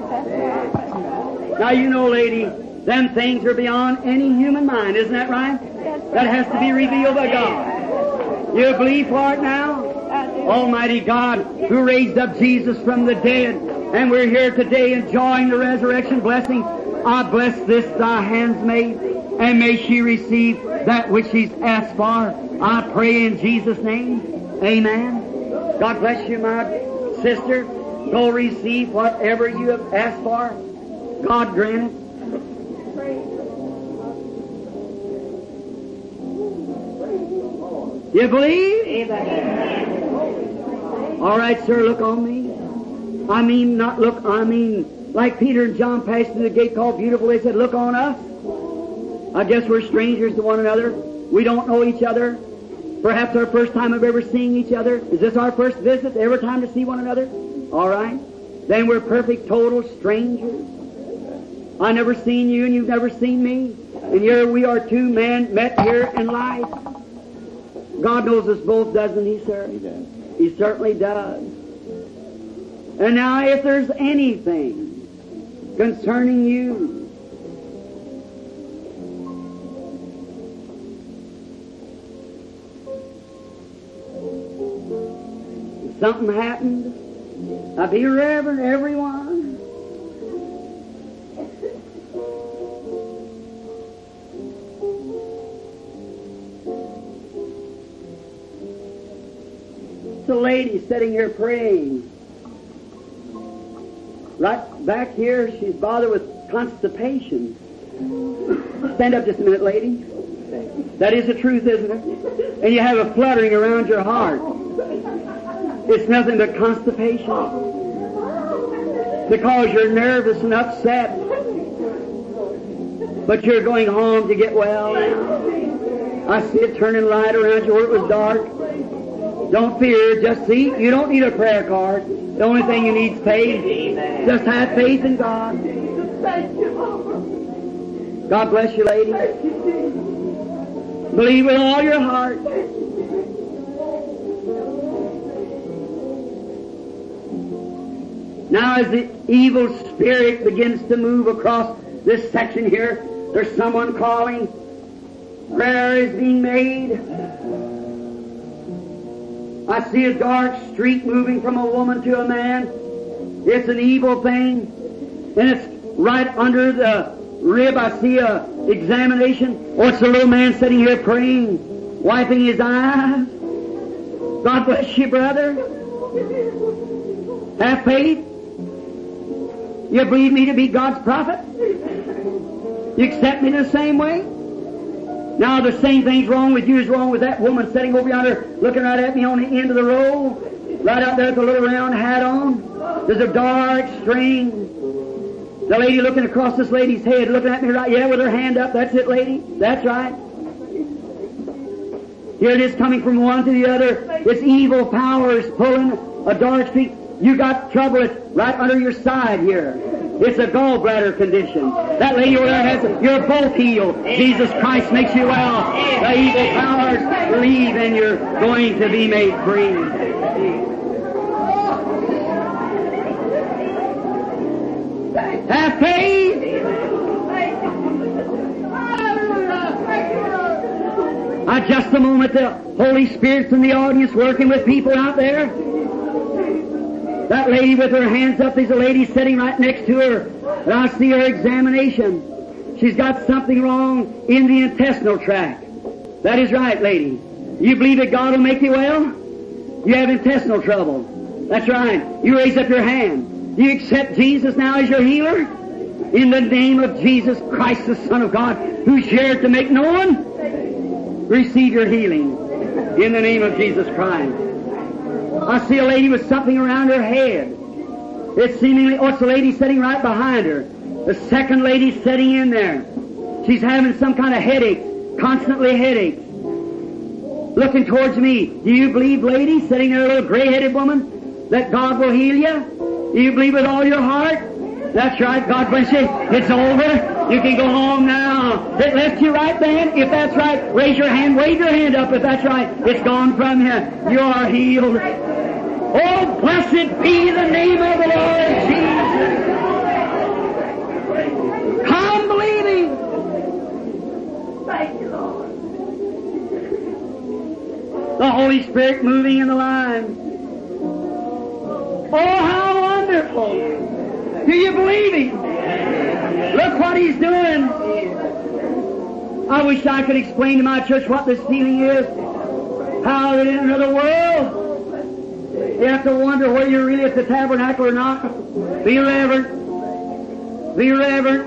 Now you know, lady, them things are beyond any human mind. Isn't that right? That has to be revealed by God. You believe for it now? Almighty God, who raised up Jesus from the dead, and we're here today enjoying the resurrection blessing. I bless this thy handsmaid, and may she receive that which she's asked for. I pray in Jesus' name. Amen. God bless you, my sister. Go receive whatever you have asked for. God grant it. You believe? All right, sir, look on me. I mean, like Peter and John passed through the gate called Beautiful, they said, look on us. I guess we're strangers to one another. We don't know each other. Perhaps our first time of ever seeing each other. Is this our first visit, ever time to see one another? All right. Then we're perfect, total strangers. I never seen you and you've never seen me. And here we are two men met here in life. God knows us both, doesn't He, sir? He does. He certainly does. And now if there's anything concerning you, something happened, I'll be reverent, everyone. It's a lady sitting here praying. Right back here, she's bothered with constipation. Stand up just a minute, lady. That is the truth, isn't it? And you have a fluttering around your heart. It's nothing but constipation. Because you're nervous and upset. But you're going home to get well now. I see it turning light around you where it was dark. Don't fear, just see, you don't need a prayer card. The only thing you need is faith. Just have faith in God. God bless you, lady. Believe with all your heart. Now as the evil spirit begins to move across this section here, there's someone calling. Prayer is being made. I see a dark streak moving from a woman to a man. It's an evil thing. And it's right under the rib, I see a examination. What's the little man sitting here praying, wiping his eyes? God bless you, brother. Have faith. You believe me to be God's prophet? You accept me the same way? Now the same thing's wrong with you as wrong with that woman sitting over yonder looking right at me on the end of the row. Right out there with a little round hat on. There's a dark string. The lady looking across this lady's head, looking at me right, yeah, with her hand up. That's it, lady. That's right. Here it is coming from one to the other. It's evil powers pulling a dark streak. You got trouble. It's right under your side here. It's a gallbladder condition. That lady over there has, you're both healed. Jesus Christ makes you well. The evil powers leave and you're going to be made free. Have faith. Just a moment, the Holy Spirit's in the audience working with people out there. That lady with her hands up, there's a lady sitting right next to her. And I see her examination. She's got something wrong in the intestinal tract. That is right, lady. You believe that God will make you well? You have intestinal trouble. That's right. You raise up your hand. You accept Jesus now as your healer? In the name of Jesus Christ, the Son of God, who shared to make known, receive your healing. In the name of Jesus Christ. I see a lady with something around her head. It's seemingly, it's a lady sitting right behind her. The second lady sitting in there. She's having some kind of headache, constantly headaches. Looking towards me. Do you believe, lady, sitting there, a little gray-headed woman, that God will heal you? Do you believe with all your heart? That's right. God bless you. It's over. You can go home now. It left you right then. If that's right, raise your hand. Wave your hand up if that's right. It's gone from you. You are healed. Oh, blessed be the name of the Lord Jesus. Come believing. Thank you, Lord. The Holy Spirit moving in the line. Oh, how wonderful. Do you believe Him? Look what He's doing. I wish I could explain to my church what this healing is. How that in another world, you have to wonder whether you're really at the tabernacle or not. Be reverent. Be reverent.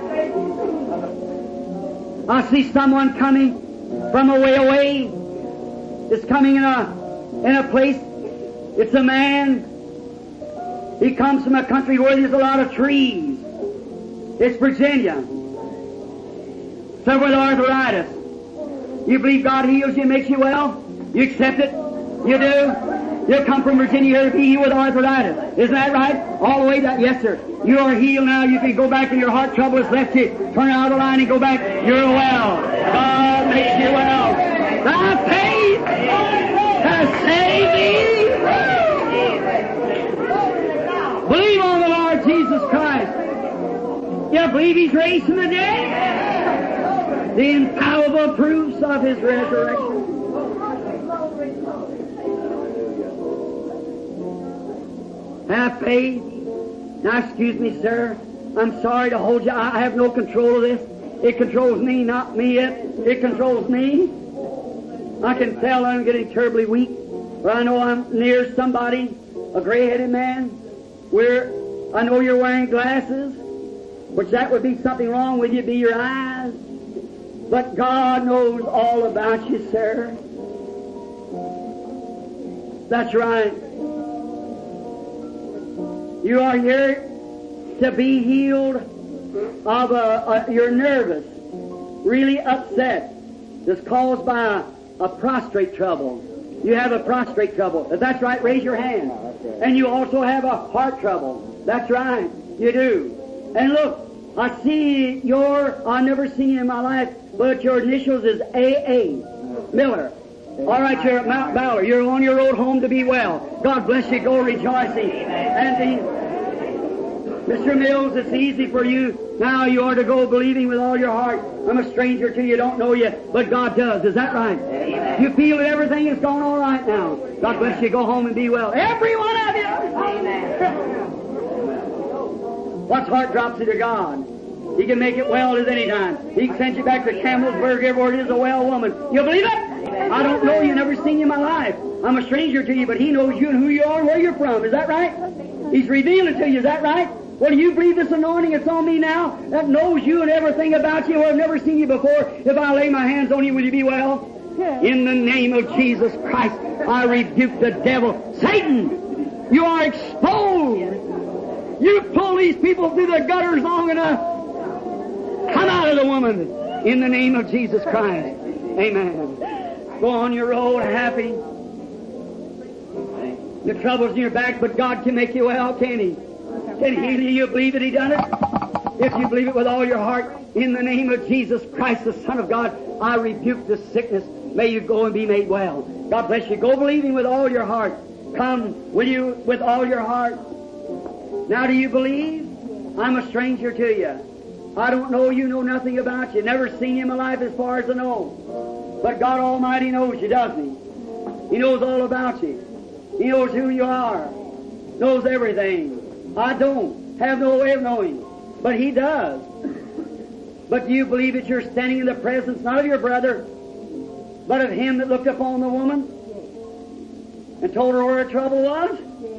I see someone coming from a way away. It's coming in a place. It's a man. He comes from a country where there's a lot of trees. It's Virginia. Suffer with arthritis. You believe God heals you, makes you well? You accept it? You do? You come from Virginia here to be healed with arthritis. Isn't that right? All the way down. Yes, sir. You are healed now. You can go back and your heart trouble has left you. Turn out of the line and go back. You're well. God makes you well. Thy faith has saved thee. Believe on the Lord Jesus Christ. You believe He's raised from the dead? The infallible proofs of His resurrection. Have faith. Now, excuse me, sir. I'm sorry to hold you. I have no control of this. It controls me, not me yet. It controls me. I can tell I'm getting terribly weak. But I know I'm near somebody, a gray-headed man. I know you're wearing glasses, which that would be something wrong with you, be your eyes. But God knows all about you, sir. That's right. You are here to be healed of you're nervous, really upset. It's caused by a prostrate trouble. You have a prostrate trouble. If that's right, raise your hand. And you also have a heart trouble. That's right. You do. And look, I see I've never seen you in my life, but your initials is A.A. Miller. All right, you're at Mount Valor. You're on your road home to be well. God bless you. Go rejoicing. And Mr. Mills, it's easy for you. Now you are to go believing with all your heart. I'm a stranger to you, don't know you, but God does. Is that right? Amen. You feel that everything is going all right now. God bless you. Go home and be well. Every one of you. Amen. What's heart drops to God? He can make it well at any time. He can send you back to Campbellsburg, everywhere it is, a well woman. You believe it? I don't know you, never seen you in my life. I'm a stranger to you, but He knows you and who you are and where you're from. Is that right? He's revealed it to you. Is that right? Well, do you believe this anointing that's on me now that knows you and everything about you? Well, I've never seen you before. If I lay my hands on you, will you be well? In the name of Jesus Christ, I rebuke the devil. Satan, you are exposed. You pull these people through the gutters long enough. Come out of the woman in the name of Jesus Christ. Amen. Go on your road happy. The trouble's in your back, but God can make you well, can He? Can He heal you? You believe that He done it? If you believe it with all your heart, in the name of Jesus Christ, the Son of God, I rebuke this sickness. May you go and be made well. God bless you. Go believing with all your heart. Come, will you, with all your heart? Now, do you believe? I'm a stranger to you. I don't know you, know nothing about you. Never seen you in my life as far as I know. But God Almighty knows you, doesn't He? He knows all about you. He knows who you are. Knows everything. I don't have no way of knowing. But He does. But do you believe that you're standing in the presence, not of your brother, but of Him that looked upon the woman and told her where her trouble was?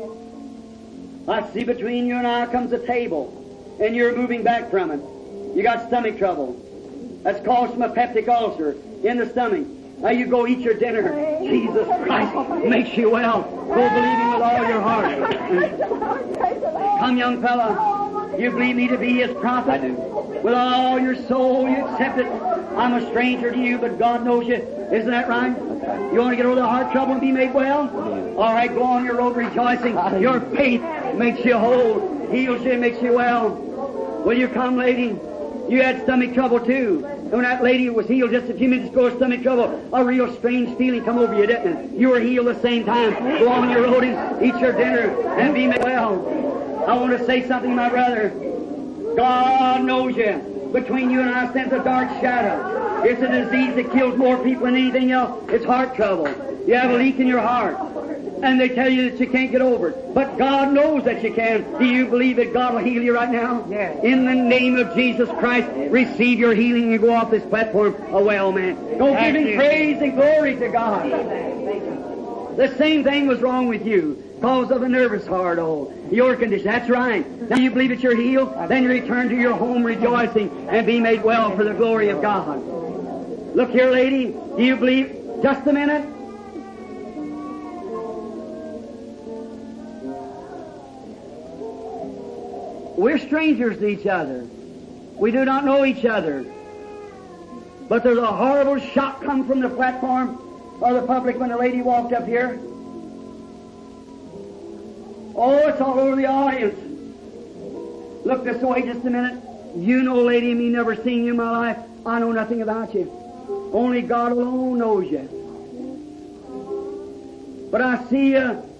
I see between you and I comes a table, and you're moving back from it. You got stomach trouble. That's caused from a peptic ulcer in the stomach. Now you go eat your dinner. Jesus Christ makes you well. Go believing with all your heart. Come, young fella. You believe me to be His prophet? I do. With all your soul, you accept it. I'm a stranger to you, but God knows you. Isn't that right? You want to get over the heart trouble and be made well? All right, go on your road rejoicing. Your faith makes you whole, heals you, makes you well. Will you come, lady? You had stomach trouble too. And when that lady was healed just a few minutes ago of stomach trouble, a real strange feeling come over you, didn't it? You were healed the same time. Go on your road and eat your dinner and be made well. I want to say something, my brother. God knows you. Between you and I stands a dark shadow. It's a disease that kills more people than anything else. It's heart trouble. You have a leak in your heart. And they tell you that you can't get over it. But God knows that you can. Do you believe that God will heal you right now? Yes. In the name of Jesus Christ, receive your healing and go off this platform a well man. Go giving praise and glory to God. The same thing was wrong with you. Because of a nervous heart, your condition. That's right. Now you believe that you're healed, then you return to your home rejoicing and be made well for the glory of God. Look here, lady. Do you believe? Just a minute. We're strangers to each other. We do not know each other. But there's a horrible shock come from the platform or the public when the lady walked up here. Oh, it's all over the audience. Look this way just a minute. You know, lady, me never seen you in my life. I know nothing about you. Only God alone knows you. But I see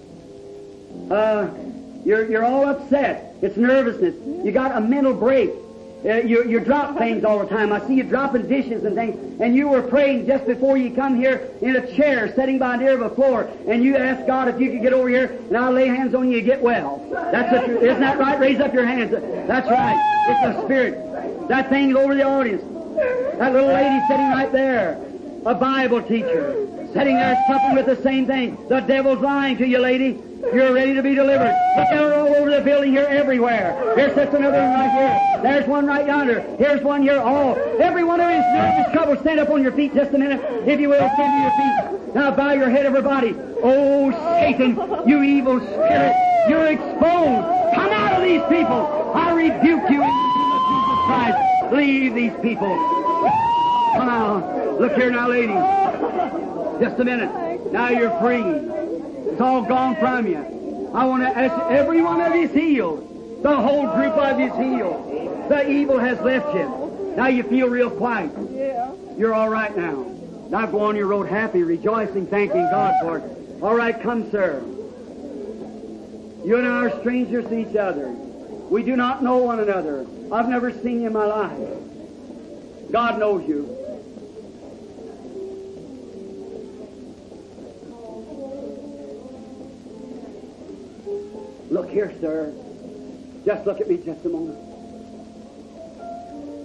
you're all upset. It's nervousness. You got a mental break. You drop things all the time. I see you dropping dishes and things. And you were praying just before you come here in a chair, sitting by near the floor. And you asked God if you could get over here, and I'll lay hands on you and get well. Isn't that right? Raise up your hands. That's right. It's the Spirit. That thing's over the audience. That little lady sitting right there, a Bible teacher, sitting there suffering with the same thing. The devil's lying to you, lady. You're ready to be delivered. Look out all over the building here, everywhere. Here sits another one right here. There's one right yonder. Here's one here. All. Every one of his nervous trouble. Stand up on your feet just a minute, if you will. Stand to your feet. Now bow your head, everybody. Oh, Satan, you evil spirit. You're exposed. Come out of these people. I rebuke you in the name of Jesus Christ. Leave these people. Come on. Look here now, lady. Just a minute. Now you're free. It's all gone from you. I want to ask you, every one of you is healed. The whole group of you is healed. The evil has left you. Now you feel real quiet. Yeah. You're all right now. Now go on your road happy, rejoicing, thanking God for it. All right, come, sir. You and I are strangers to each other. We do not know one another. I've never seen you in my life. God knows you. Look here, sir. Just look at me just a moment.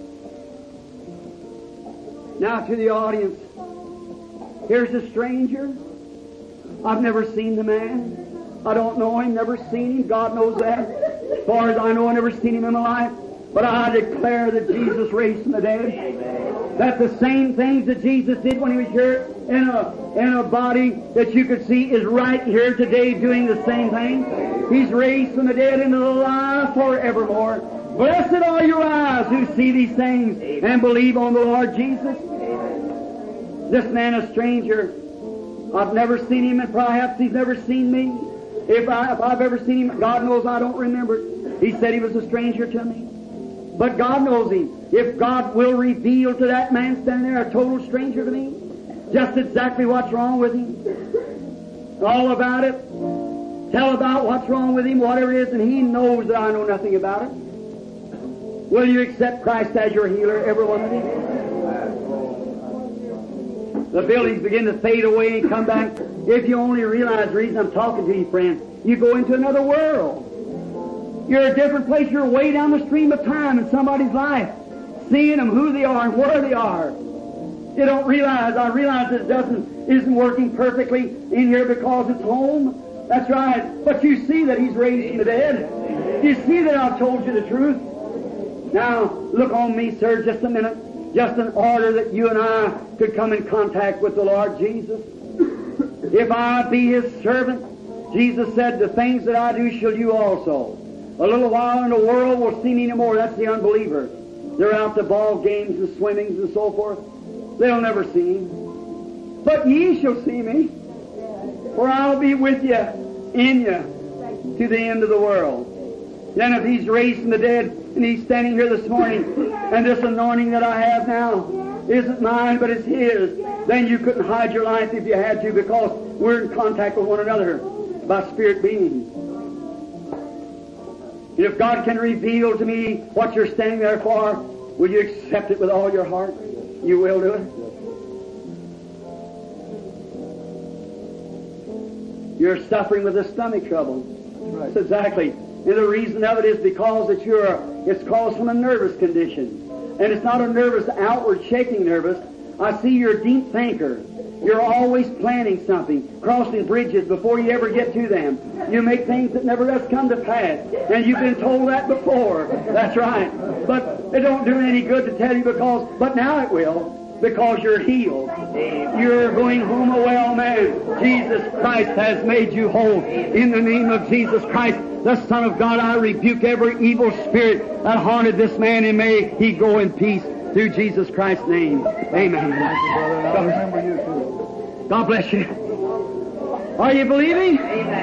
Now to the audience. Here's a stranger. I've never seen the man. I don't know him, never seen him. God knows that. As far as I know, I've never seen him in my life. But I declare that Jesus raised from the dead. That the same things that Jesus did when He was here in a body that you could see is right here today doing the same thing. He's raised from the dead into the life forevermore. Blessed are your eyes who see these things and believe on the Lord Jesus. This man, a stranger, I've never seen him, and perhaps he's never seen me. If I've ever seen him, God knows I don't remember. He said he was a stranger to me. But God knows him. If God will reveal to that man standing there, a total stranger to me, just exactly what's wrong with him, all about it, tell about what's wrong with him, whatever it is, and he knows that I know nothing about it. Will you accept Christ as your healer, every one of you? The buildings begin to fade away and come back. If you only realize the reason I'm talking to you, friends, you go into another world. You're a different place. You're way down the stream of time in somebody's life, seeing them, who they are and where they are. You don't realize. I realize it isn't working perfectly in here because it's home. That's right. But you see that He's raised from the dead. You see that I've told you the truth. Now, look on me, sir, just a minute. Just in order that you and I could come in contact with the Lord Jesus. If I be His servant, Jesus said, the things that I do shall you also. A little while and the world will see me no more. That's the unbeliever. They're out to ball games and swimmings and so forth. They'll never see Him. But ye shall see me, for I'll be with you, in you, to the end of the world. Then if He's raised from the dead, and He's standing here this morning, and this anointing that I have now isn't mine, but it's His, then you couldn't hide your life if you had to, because we're in contact with one another by spirit beings. And if God can reveal to me what you're standing there for, will you accept it with all your heart? You will do it. You're suffering with a stomach trouble. That's exactly. And the reason of it is because that it's caused from a nervous condition. And it's not a nervous, outward shaking nervous. I see you're a deep thinker. You're always planning something, crossing bridges before you ever get to them. You make things that never does come to pass. And you've been told that before. That's right. But it don't do any good to tell you but now it will. Because you're healed. You're going home a well man. Jesus Christ has made you whole. In the name of Jesus Christ, the Son of God, I rebuke every evil spirit that haunted this man, and may he go in peace through Jesus Christ's name. Amen. I'll remember you too. God bless you. Are you believing?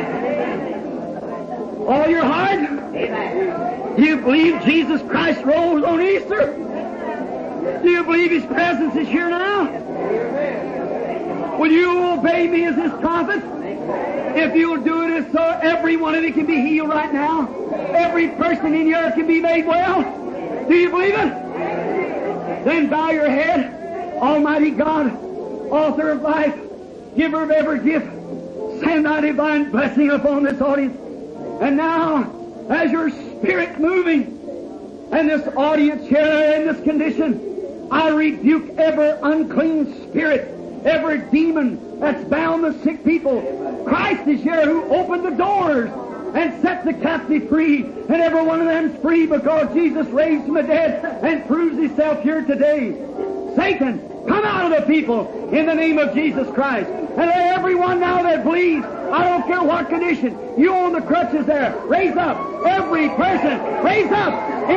All your heart? Do you believe Jesus Christ rose on Easter? Do you believe His presence is here now? Will you obey me as His prophet? If you'll do it as so, every one of you can be healed right now. Every person in here can be made well. Do you believe it? Then bow your head. Almighty God, author of life, giver of every gift, send thy divine blessing upon this audience. And now, as your spirit moving, and this audience here in this condition, I rebuke every unclean spirit, every demon that's bound the sick people. Christ is here who opened the doors and set the captive free, and every one of them's free because Jesus raised from the dead and proves Himself here today. Satan, come out of the people in the name of Jesus Christ. And let everyone now that bleeds, I don't care what condition, you on the crutches there, raise up. Every person, raise up